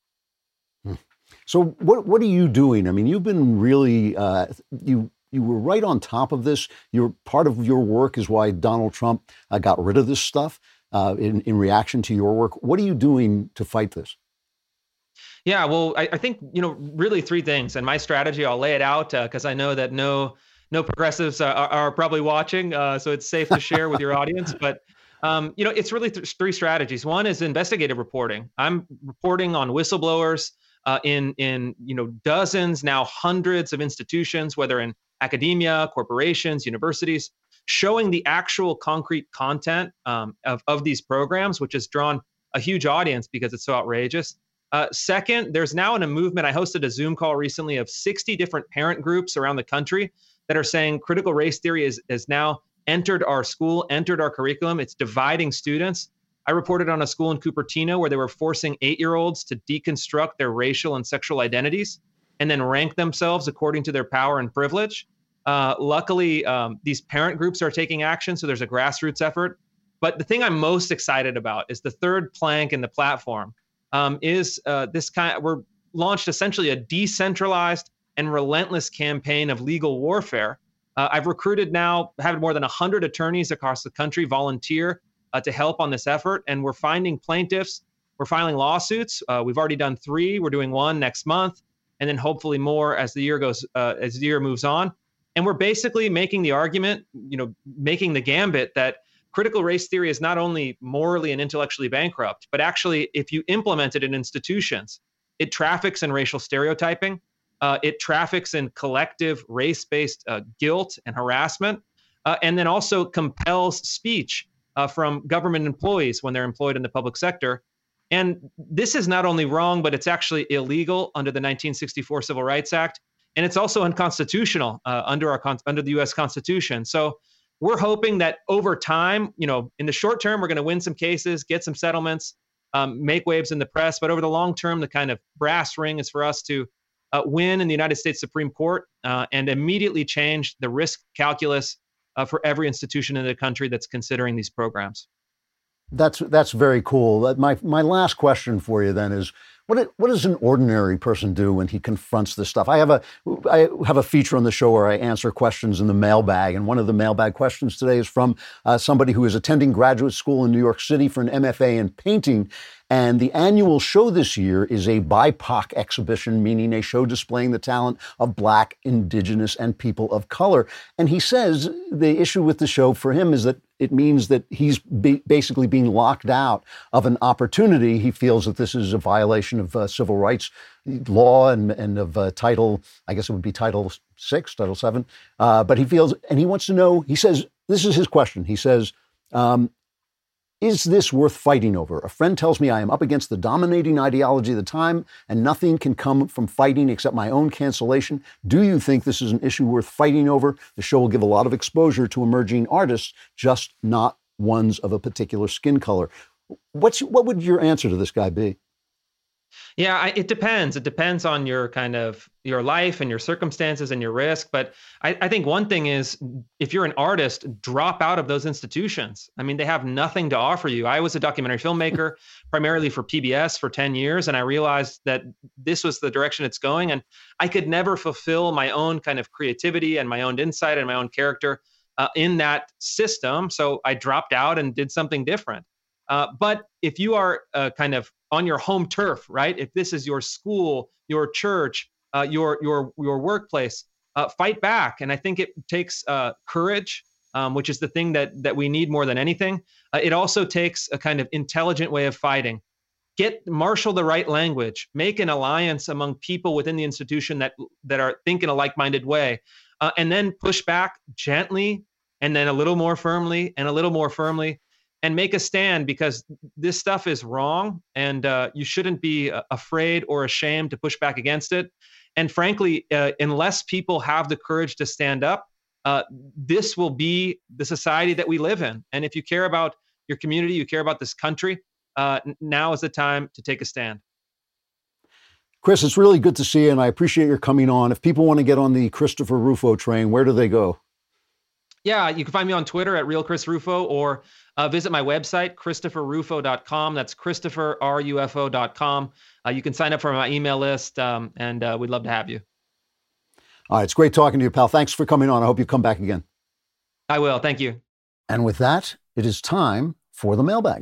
So what what are you doing? I mean, you've been really, uh, you you were right on top of this. You're part of your work is why Donald Trump uh, got rid of this stuff uh, in, in reaction to your work. What are you doing to fight this? Yeah, well, I, I think, you know, really three things. And my strategy, I'll lay it out because uh, I know that no no progressives are, are probably watching, uh, so it's safe to share with your audience. But Um, you know, it's really th- three strategies. One is investigative reporting. I'm reporting on whistleblowers uh, in, in, you know, dozens, now hundreds of institutions, whether in academia, corporations, universities, showing the actual concrete content um, of, of these programs, which has drawn a huge audience because it's so outrageous. Uh, second, there's now in a movement, I hosted a Zoom call recently of sixty different parent groups around the country that are saying critical race theory is, is now entered our school, entered our curriculum. It's dividing students. I reported on a school in Cupertino where they were forcing eight-year-olds to deconstruct their racial and sexual identities and then rank themselves according to their power and privilege. Uh, luckily, um, these parent groups are taking action, so there's a grassroots effort. But the thing I'm most excited about is the third plank in the platform um, is uh, this kind of, we're launched essentially a decentralized and relentless campaign of legal warfare. Uh, I've recruited now, had more than one hundred attorneys across the country volunteer uh, to help on this effort. And we're finding plaintiffs. We're filing lawsuits. Uh, we've already done three. We're doing one next month, and then hopefully more as the year goes, uh, as the year moves on. And we're basically making the argument, you know, making the gambit that critical race theory is not only morally and intellectually bankrupt, but actually, if you implement it in institutions, it traffics in racial stereotyping. Uh, it traffics in collective race-based uh, guilt and harassment, uh, and then also compels speech uh, from government employees when they're employed in the public sector. And this is not only wrong, but it's actually illegal under the nineteen sixty-four Civil Rights Act. And it's also unconstitutional uh, under our under the U S Constitution. So we're hoping that over time, you know, in the short term, we're going to win some cases, get some settlements, um, make waves in the press. But over the long term, the kind of brass ring is for us to uh, win in the United States Supreme Court uh, and immediately change the risk calculus uh, for every institution in the country that's considering these programs. That's that's very cool. My my last question for you then is, what what does an ordinary person do when he confronts this stuff? I have a I have a feature on the show where I answer questions in the mailbag, and one of the mailbag questions today is from uh, somebody who is attending graduate school in New York City for an M F A in painting. And the annual show this year is a B I P O C exhibition, meaning a show displaying the talent of Black, Indigenous, and people of color. And he says the issue with the show for him is that it means that he's be basically being locked out of an opportunity. He feels that this is a violation of uh, civil rights law and, and of uh, Title, I guess it would be Title six, Title seven. Uh, but he feels, and he wants to know, he says, this is his question. He says, um, is this worth fighting over? A friend tells me I am up against the dominating ideology of the time and nothing can come from fighting except my own cancellation. Do you think this is an issue worth fighting over? The show will give a lot of exposure to emerging artists, just not ones of a particular skin color. What's, what would your answer to this guy be? Yeah, I, it depends. It depends on your kind of your life and your circumstances and your risk. But I, I think one thing is, if you're an artist, drop out of those institutions. I mean, they have nothing to offer you. I was a documentary filmmaker primarily for P B S for ten years, and I realized that this was the direction it's going. And I could never fulfill my own kind of creativity and my own insight and my own character uh, in that system. So I dropped out and did something different. Uh, but if you are uh, kind of on your home turf, right? If this is your school, your church, uh, your your your workplace, uh, fight back. And I think it takes uh, courage, um, which is the thing that that we need more than anything. Uh, it also takes a kind of intelligent way of fighting. Get marshal the right language. Make an alliance among people within the institution that that are think in a like-minded way, uh, and then push back gently, and then a little more firmly, and a little more firmly. And make a stand, because this stuff is wrong, and uh, you shouldn't be uh, afraid or ashamed to push back against it. And frankly, uh, unless people have the courage to stand up, uh, this will be the society that we live in. And if you care about your community, you care about this country, uh, now is the time to take a stand. Chris, it's really good to see you, and I appreciate your coming on. If people want to get on the Christopher Rufo train, where do they go? Yeah, you can find me on Twitter at Real Chris Rufo, or uh, visit my website, Christopher Rufo dot com. That's Christopher R U F O dot com. Uh, you can sign up for my email list, um, and uh, we'd love to have you. All right, it's great talking to you, pal. Thanks for coming on. I hope you come back again. I will. Thank you. And with that, it is time for the mailbag.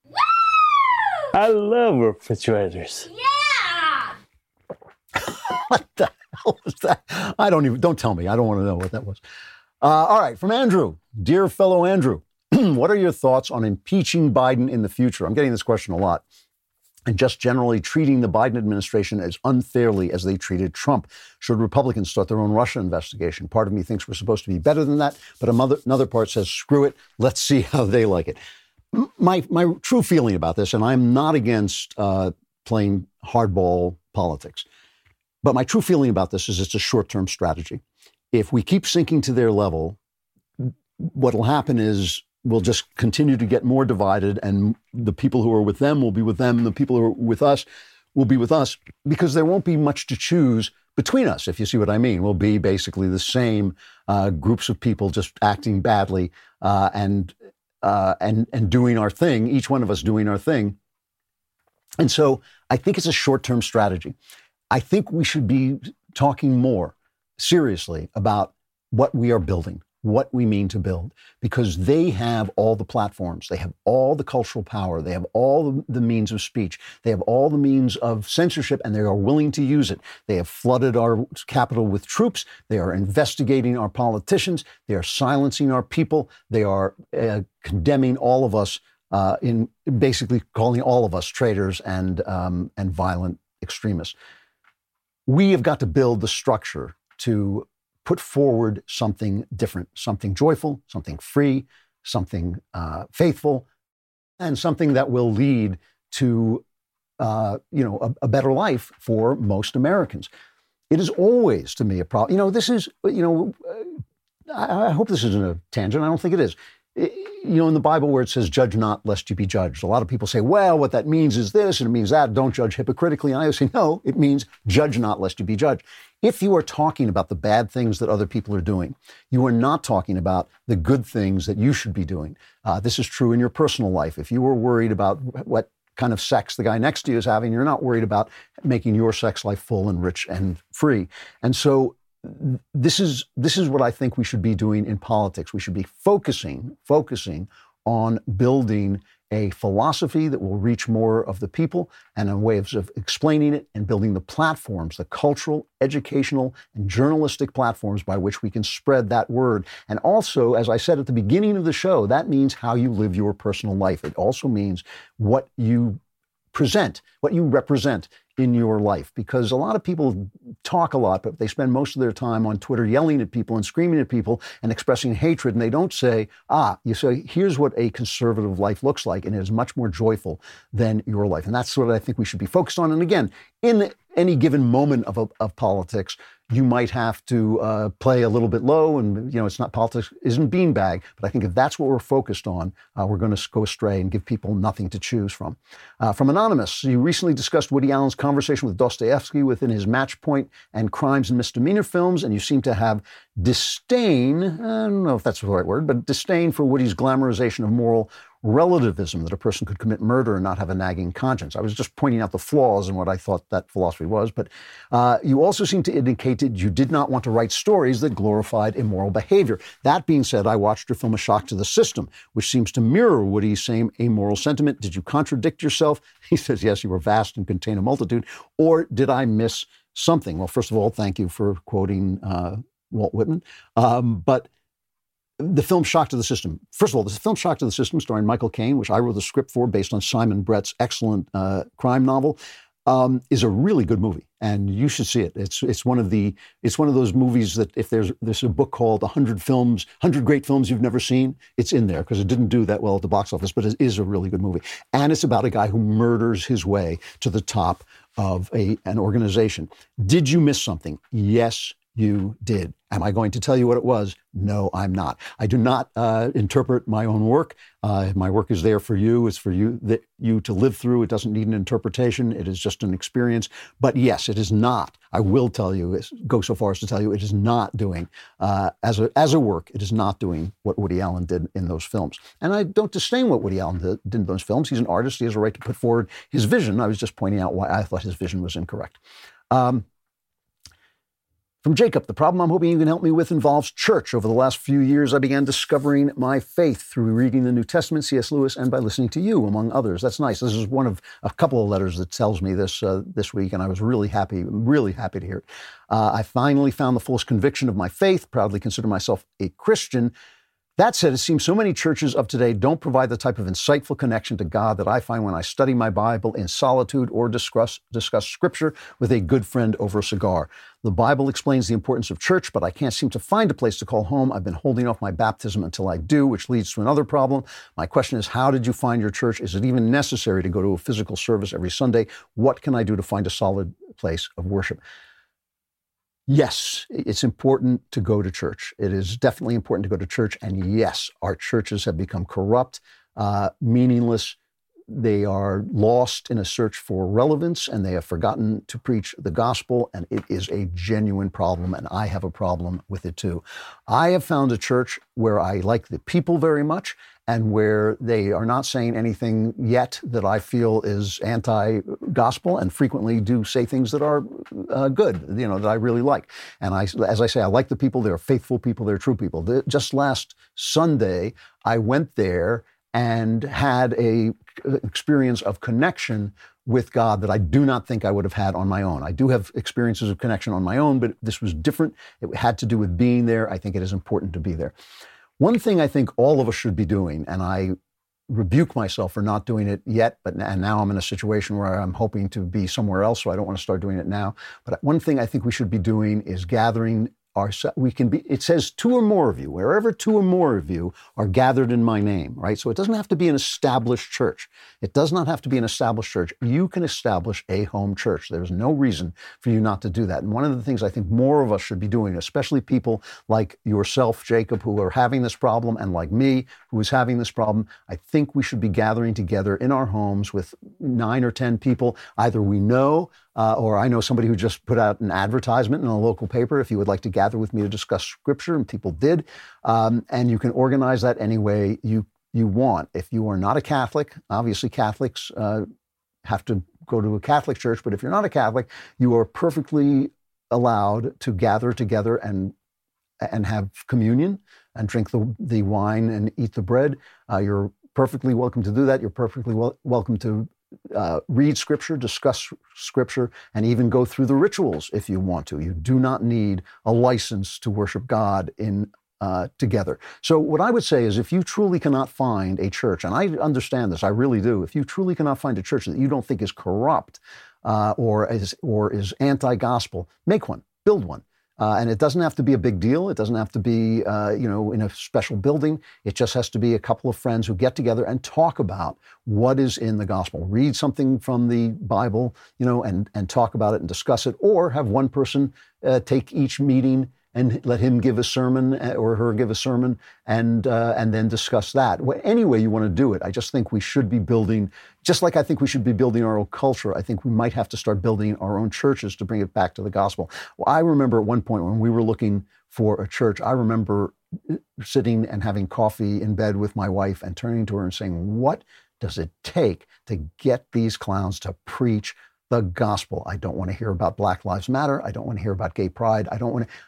I love refrigerators. Yeah! What the hell was that? I don't even, don't tell me. I don't want to know what that was. Uh, all right, from Andrew. Dear fellow Andrew, what are your thoughts on impeaching Biden in the future? I'm getting this question a lot. And just generally treating the Biden administration as unfairly as they treated Trump. Should Republicans start their own Russia investigation? Part of me thinks we're supposed to be better than that, but another, another part says, screw it, let's see how they like it. My, my true feeling about this, and I'm not against uh, playing hardball politics, but my true feeling about this is it's a short-term strategy. If we keep sinking to their level, what will happen is we'll just continue to get more divided, and the people who are with them will be with them, and the people who are with us will be with us, because there won't be much to choose between us, if you see what I mean. We'll be basically the same uh, groups of people just acting badly uh, and uh, and and doing our thing, each one of us doing our thing. And so I think it's a short-term strategy. I think we should be talking more seriously about what we are building. what we mean to build, because they have all the platforms, they have all the cultural power, they have all the means of speech, they have all the means of censorship, and they are willing to use it. They have flooded our capital with troops, they are investigating our politicians, they are silencing our people, they are uh, condemning all of us, uh, in basically calling all of us traitors and, um, and violent extremists. We have got to build the structure to put forward something different, something joyful, something free, something uh, faithful, and something that will lead to, uh, you know, a, a better life for most Americans. It is always, to me, a problem. You know, this is, you know, I, I hope this isn't a tangent. I don't think it is. It, you know, in the Bible where it says, judge not lest you be judged, a lot of people say, well, what that means is this, and it means that, don't judge hypocritically. And I always say, no, it means judge not lest you be judged. If you are talking about the bad things that other people are doing, you are not talking about the good things that you should be doing. Uh, this is true in your personal life. If you were worried about what kind of sex the guy next to you is having, you're not worried about making your sex life full and rich and free. And so this is this is what I think we should be doing in politics. We should be focusing, focusing on building a philosophy that will reach more of the people and a way of, of explaining it and building the platforms, the cultural, educational, and journalistic platforms by which we can spread that word. And also, as I said at the beginning of the show, that means how you live your personal life. It also means what you present, what you represent in your life, because a lot of people talk a lot, but they spend most of their time on Twitter yelling at people and screaming at people and expressing hatred. And they don't say, ah, you say, here's what a conservative life looks like. And it is much more joyful than your life. And that's what I think we should be focused on. And again, in any given moment of, of politics, you might have to uh, play a little bit low, and you know it's not politics isn't beanbag. But I think if that's what we're focused on, uh, we're going to go astray and give people nothing to choose from. Uh, from Anonymous, you recently discussed Woody Allen's conversation with Dostoevsky within his Match Point and Crimes and Misdemeanor films, and you seem to have disdain, I don't know if that's the right word, but disdain for Woody's glamorization of moral relativism, that a person could commit murder and not have a nagging conscience. I was just pointing out the flaws in what I thought that philosophy was, but uh, you also seem to indicate that you did not want to write stories that glorified immoral behavior. That being said, I watched your film A Shock to the System, which seems to mirror Woody's same amoral sentiment. Did you contradict yourself? He says, yes, you were vast and contain a multitude. Or did I miss something? Well, first of all, thank you for quoting uh, Walt Whitman. Um, but the film Shock to the System. First of all, this film Shock to the System, starring Michael Caine, which I wrote the script for based on Simon Brett's excellent uh, crime novel, um, is a really good movie, and you should see it. It's it's one of the it's one of those movies that if there's there's a book called one hundred films, one hundred great films you've never seen, it's in there because it didn't do that well at the box office, but it is a really good movie. And it's about a guy who murders his way to the top of a an organization. Did you miss something? Yes, you did. Am I going to tell you what it was? No, I'm not. I do not uh, interpret my own work. Uh, my work is there for you. It's for you that you to live through. It doesn't need an interpretation. It is just an experience. But yes, it is not. I will tell you, go so far as to tell you, it is not doing uh, as a as a work. It is not doing what Woody Allen did in those films. And I don't disdain what Woody Allen did, did in those films. He's an artist. He has a right to put forward his vision. I was just pointing out why I thought his vision was incorrect. Um, From Jacob, the problem I'm hoping you can help me with involves church. Over the last few years, I began discovering my faith through reading the New Testament, C S Lewis, and by listening to you, among others. That's nice. This is one of a couple of letters that tells me this uh, this week, and I was really happy, really happy to hear it. Uh, I finally found the fullest conviction of my faith, proudly consider myself a Christian. That said, it seems so many churches of today don't provide the type of insightful connection to God that I find when I study my Bible in solitude or discuss, discuss Scripture with a good friend over a cigar. The Bible explains the importance of church, but I can't seem to find a place to call home. I've been holding off my baptism until I do, which leads to another problem. My question is, how did you find your church? Is it even necessary to go to a physical service every Sunday? What can I do to find a solid place of worship? Yes, it's important to go to church. It is definitely important to go to church. And yes, our churches have become corrupt, uh, meaningless, they are lost in a search for relevance, and they have forgotten to preach the gospel, and it is a genuine problem, and I have a problem with it too. I have found a church where I like the people very much, and where they are not saying anything yet that I feel is anti-gospel, and frequently do say things that are uh, good, you know, that I really like. And I, as I say, I like the people. They're faithful people. They're true people. The, just last Sunday, I went there and had a experience of connection with God that I do not think I would have had on my own. I do have experiences of connection on my own, but this was different. It had to do with being there. I think it is important to be there. One thing I think all of us should be doing, and I rebuke myself for not doing it yet, but and now I'm in a situation where I'm hoping to be somewhere else, so I don't want to start doing it now. But one thing I think we should be doing is gathering our, we can be, it says two or more of you, wherever two or more of you are gathered in my name, right? So it doesn't have to be an established church. It does not have to be an established church. You can establish a home church. There's no reason for you not to do that. And one of the things I think more of us should be doing, especially people like yourself, Jacob, who are having this problem, and like me, who is having this problem, I think we should be gathering together in our homes with nine or ten people. Either we know, Uh, or I know somebody who just put out an advertisement in a local paper if you would like to gather with me to discuss Scripture, and people did. Um, and you can organize that any way you you want. If you are not a Catholic, obviously Catholics uh, have to go to a Catholic church, but if you're not a Catholic, you are perfectly allowed to gather together and and have communion and drink the, the wine and eat the bread. Uh, you're perfectly welcome to do that. You're perfectly wel- welcome to Uh, read Scripture, discuss Scripture, and even go through the rituals if you want to. You do not need a license to worship God in uh, together. So what I would say is, if you truly cannot find a church, and I understand this, I really do, if you truly cannot find a church that you don't think is corrupt uh, or is or is anti-gospel, make one, build one. Uh, and it doesn't have to be a big deal. It doesn't have to be, uh, you know, in a special building. It just has to be a couple of friends who get together and talk about what is in the gospel. Read something from the Bible, you know, and, and talk about it and discuss it, or have one person uh, take each meeting and let him give a sermon or her give a sermon and uh, and then discuss that. Any way you want to do it, I just think we should be building, just like I think we should be building our own culture, I think we might have to start building our own churches to bring it back to the gospel. Well, I remember at one point when we were looking for a church, I remember sitting and having coffee in bed with my wife and turning to her and saying, what does it take to get these clowns to preach the gospel? I don't want to hear about Black Lives Matter. I don't want to hear about gay pride. I don't want to...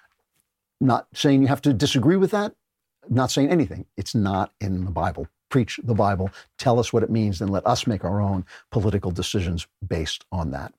Not saying you have to disagree with that, not saying anything. It's not in the Bible. Preach the Bible. Tell us what it means, then let us make our own political decisions based on that.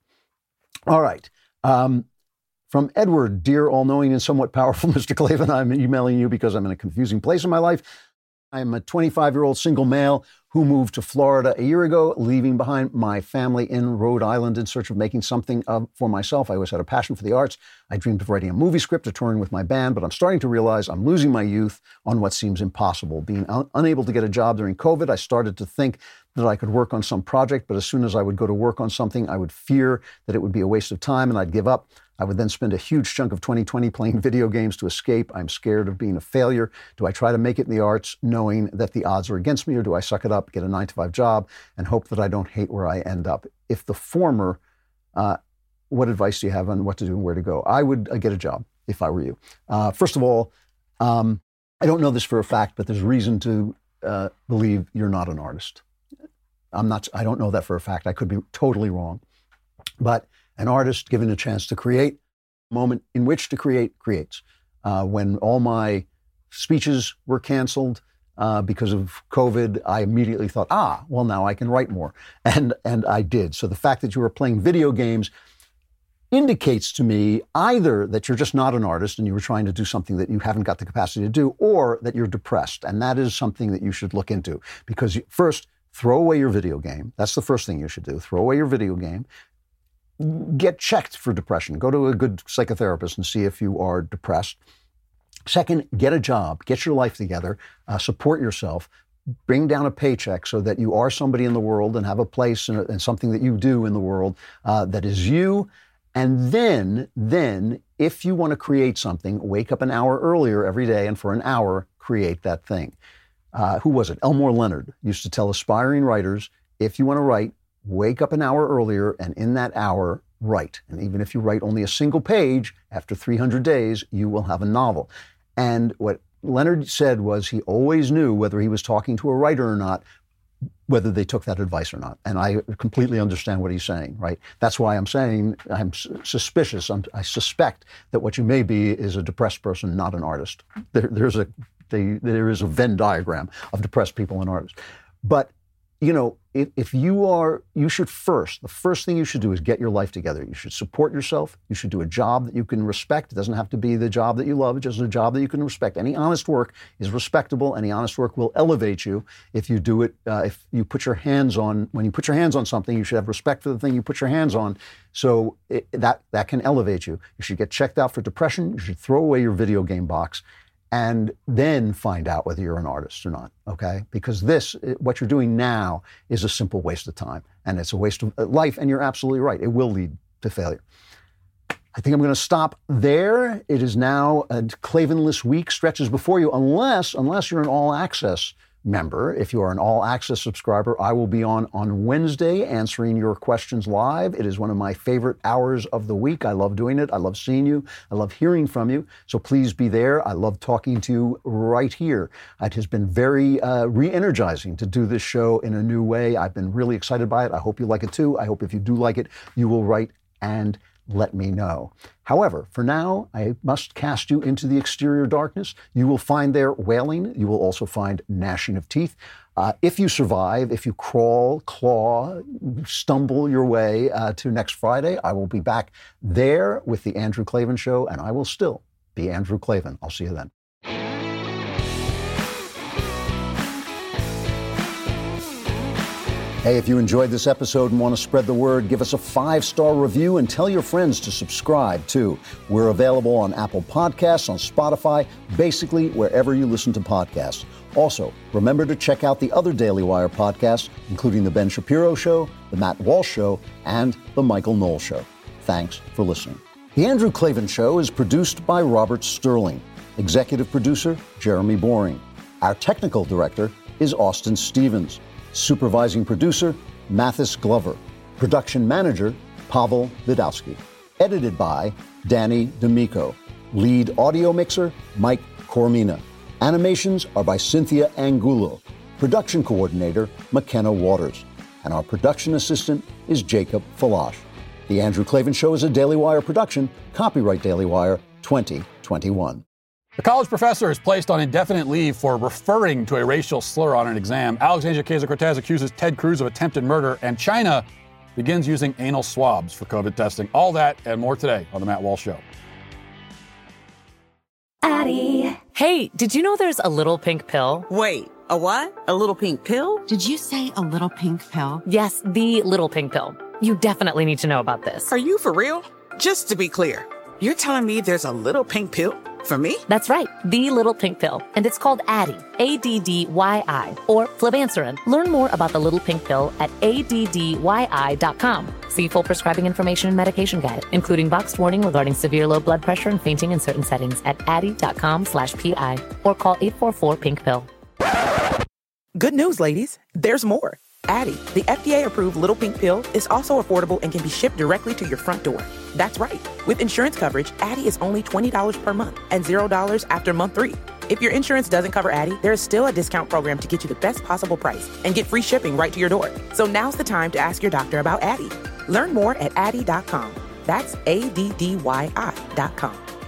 All right. Um, from Edward, dear all-knowing and somewhat powerful Mister Klavan, I'm emailing you because I'm in a confusing place in my life. I'm a twenty-five-year-old single male who moved to Florida a year ago, leaving behind my family in Rhode Island in search of making something of, for myself. I always had a passion for the arts. I dreamed of writing a movie script or touring with my band, but I'm starting to realize I'm losing my youth on what seems impossible. Being un- unable to get a job during COVID, I started to think that I could work on some project, but as soon as I would go to work on something, I would fear that it would be a waste of time and I'd give up. I would then spend a huge chunk of twenty twenty playing video games to escape. I'm scared of being a failure. Do I try to make it in the arts knowing that the odds are against me, or do I suck it up, get a nine to five job, and hope that I don't hate where I end up? If the former, uh, what advice do you have on what to do and where to go? I would uh, get a job if I were you. Uh, first of all, um, I don't know this for a fact, but there's reason to uh, believe you're not an artist. I'm not, I don't know that for a fact. I could be totally wrong. But an artist given a chance to create, a moment in which to create, creates. Uh, when all my speeches were canceled uh, because of COVID, I immediately thought, ah, well, now I can write more. And, and I did. So the fact that you were playing video games indicates to me either that you're just not an artist and you were trying to do something that you haven't got the capacity to do, or that you're depressed. And that is something that you should look into. Because first, throw away your video game. That's the first thing you should do. Throw away your video game. Get checked for depression. Go to a good psychotherapist and see if you are depressed. Second, get a job. Get your life together. Uh, support yourself. Bring down a paycheck so that you are somebody in the world and have a place and, and something that you do in the world uh, that is you. And then, then, if you want to create something, wake up an hour earlier every day and for an hour, create that thing. Uh, who was it? Elmore Leonard used to tell aspiring writers, if you want to write, wake up an hour earlier, and in that hour, write. And even if you write only a single page, after three hundred days, you will have a novel. And what Leonard said was he always knew whether he was talking to a writer or not, whether they took that advice or not. And I completely understand what he's saying, right? That's why I'm saying I'm suspicious. I'm, I suspect that what you may be is a depressed person, not an artist. There, there's a they, there is a Venn diagram of depressed people and artists. But you know, if, if you are, you should first, the first thing you should do is get your life together. You should support yourself. You should do a job that you can respect. It doesn't have to be the job that you love, it's just a job that you can respect. Any honest work is respectable. Any honest work will elevate you if you do it, uh, if you put your hands on, when you put your hands on something, you should have respect for the thing you put your hands on. So it, that, that can elevate you. You should get checked out for depression. You should throw away your video game box and then find out whether you're an artist or not, okay? Because this, what you're doing now, is a simple waste of time, and it's a waste of life, and you're absolutely right. It will lead to failure. I think I'm going to stop there. It is now a Klavanless week stretches before you, unless, unless you're an all-access member. If you are an all-access subscriber, I will be on on Wednesday answering your questions live. It is one of my favorite hours of the week. I love doing it. I love seeing you. I love hearing from you. So please be there. I love talking to you right here. It has been very uh, re-energizing to do this show in a new way. I've been really excited by it. I hope you like it too. I hope if you do like it, you will write and let me know. However, for now, I must cast you into the exterior darkness. You will find there wailing. You will also find gnashing of teeth. Uh, if you survive, if you crawl, claw, stumble your way uh, to next Friday, I will be back there with the Andrew Klavan Show, and I will still be Andrew Klavan. I'll see you then. Hey, if you enjoyed this episode and want to spread the word, give us a five-star review and tell your friends to subscribe, too. We're available on Apple Podcasts, on Spotify, basically wherever you listen to podcasts. Also, remember to check out the other Daily Wire podcasts, including The Ben Shapiro Show, The Matt Walsh Show, and The Michael Knowles Show. Thanks for listening. The Andrew Klavan Show is produced by Robert Sterling. Executive producer, Jeremy Boring. Our technical director is Austin Stevens. Supervising producer, Mathis Glover. Production manager, Pavel Vidowski. Edited by Danny D'Amico. Lead audio mixer, Mike Coromina. Animations are by Cynthia Angulo. Production coordinator, McKenna Waters. And our production assistant is Jacob Falash. The Andrew Klavan Show is a Daily Wire production. Copyright Daily Wire twenty twenty-one. A college professor is placed on indefinite leave for referring to a racial slur on an exam. Alexandria Ocasio-Cortez accuses Ted Cruz of attempted murder, and China begins using anal swabs for COVID testing. All that and more today on The Matt Walsh Show. Addie. Hey, did you know there's a little pink pill? Wait, a what? A little pink pill? Did you say a little pink pill? Yes, the little pink pill. You definitely need to know about this. Are you for real? Just to be clear, you're telling me there's a little pink pill? For me? That's right, the little pink pill. And it's called Addyi, A D D Y I, or flibanserin. Learn more about the little pink pill at A D D Y I dot com. See full prescribing information and medication guide, including boxed warning regarding severe low blood pressure and fainting in certain settings at Addyi dot com slash P I, or call eight four four pink pill. Good news, ladies. There's more. Addyi, the F D A-approved little pink pill, is also affordable and can be shipped directly to your front door. That's right. With insurance coverage, Addyi is only twenty dollars per month and zero dollars after month three. If your insurance doesn't cover Addyi, there is still a discount program to get you the best possible price and get free shipping right to your door. So now's the time to ask your doctor about Addyi. Learn more at Addyi dot com. That's A D D Y I dot com.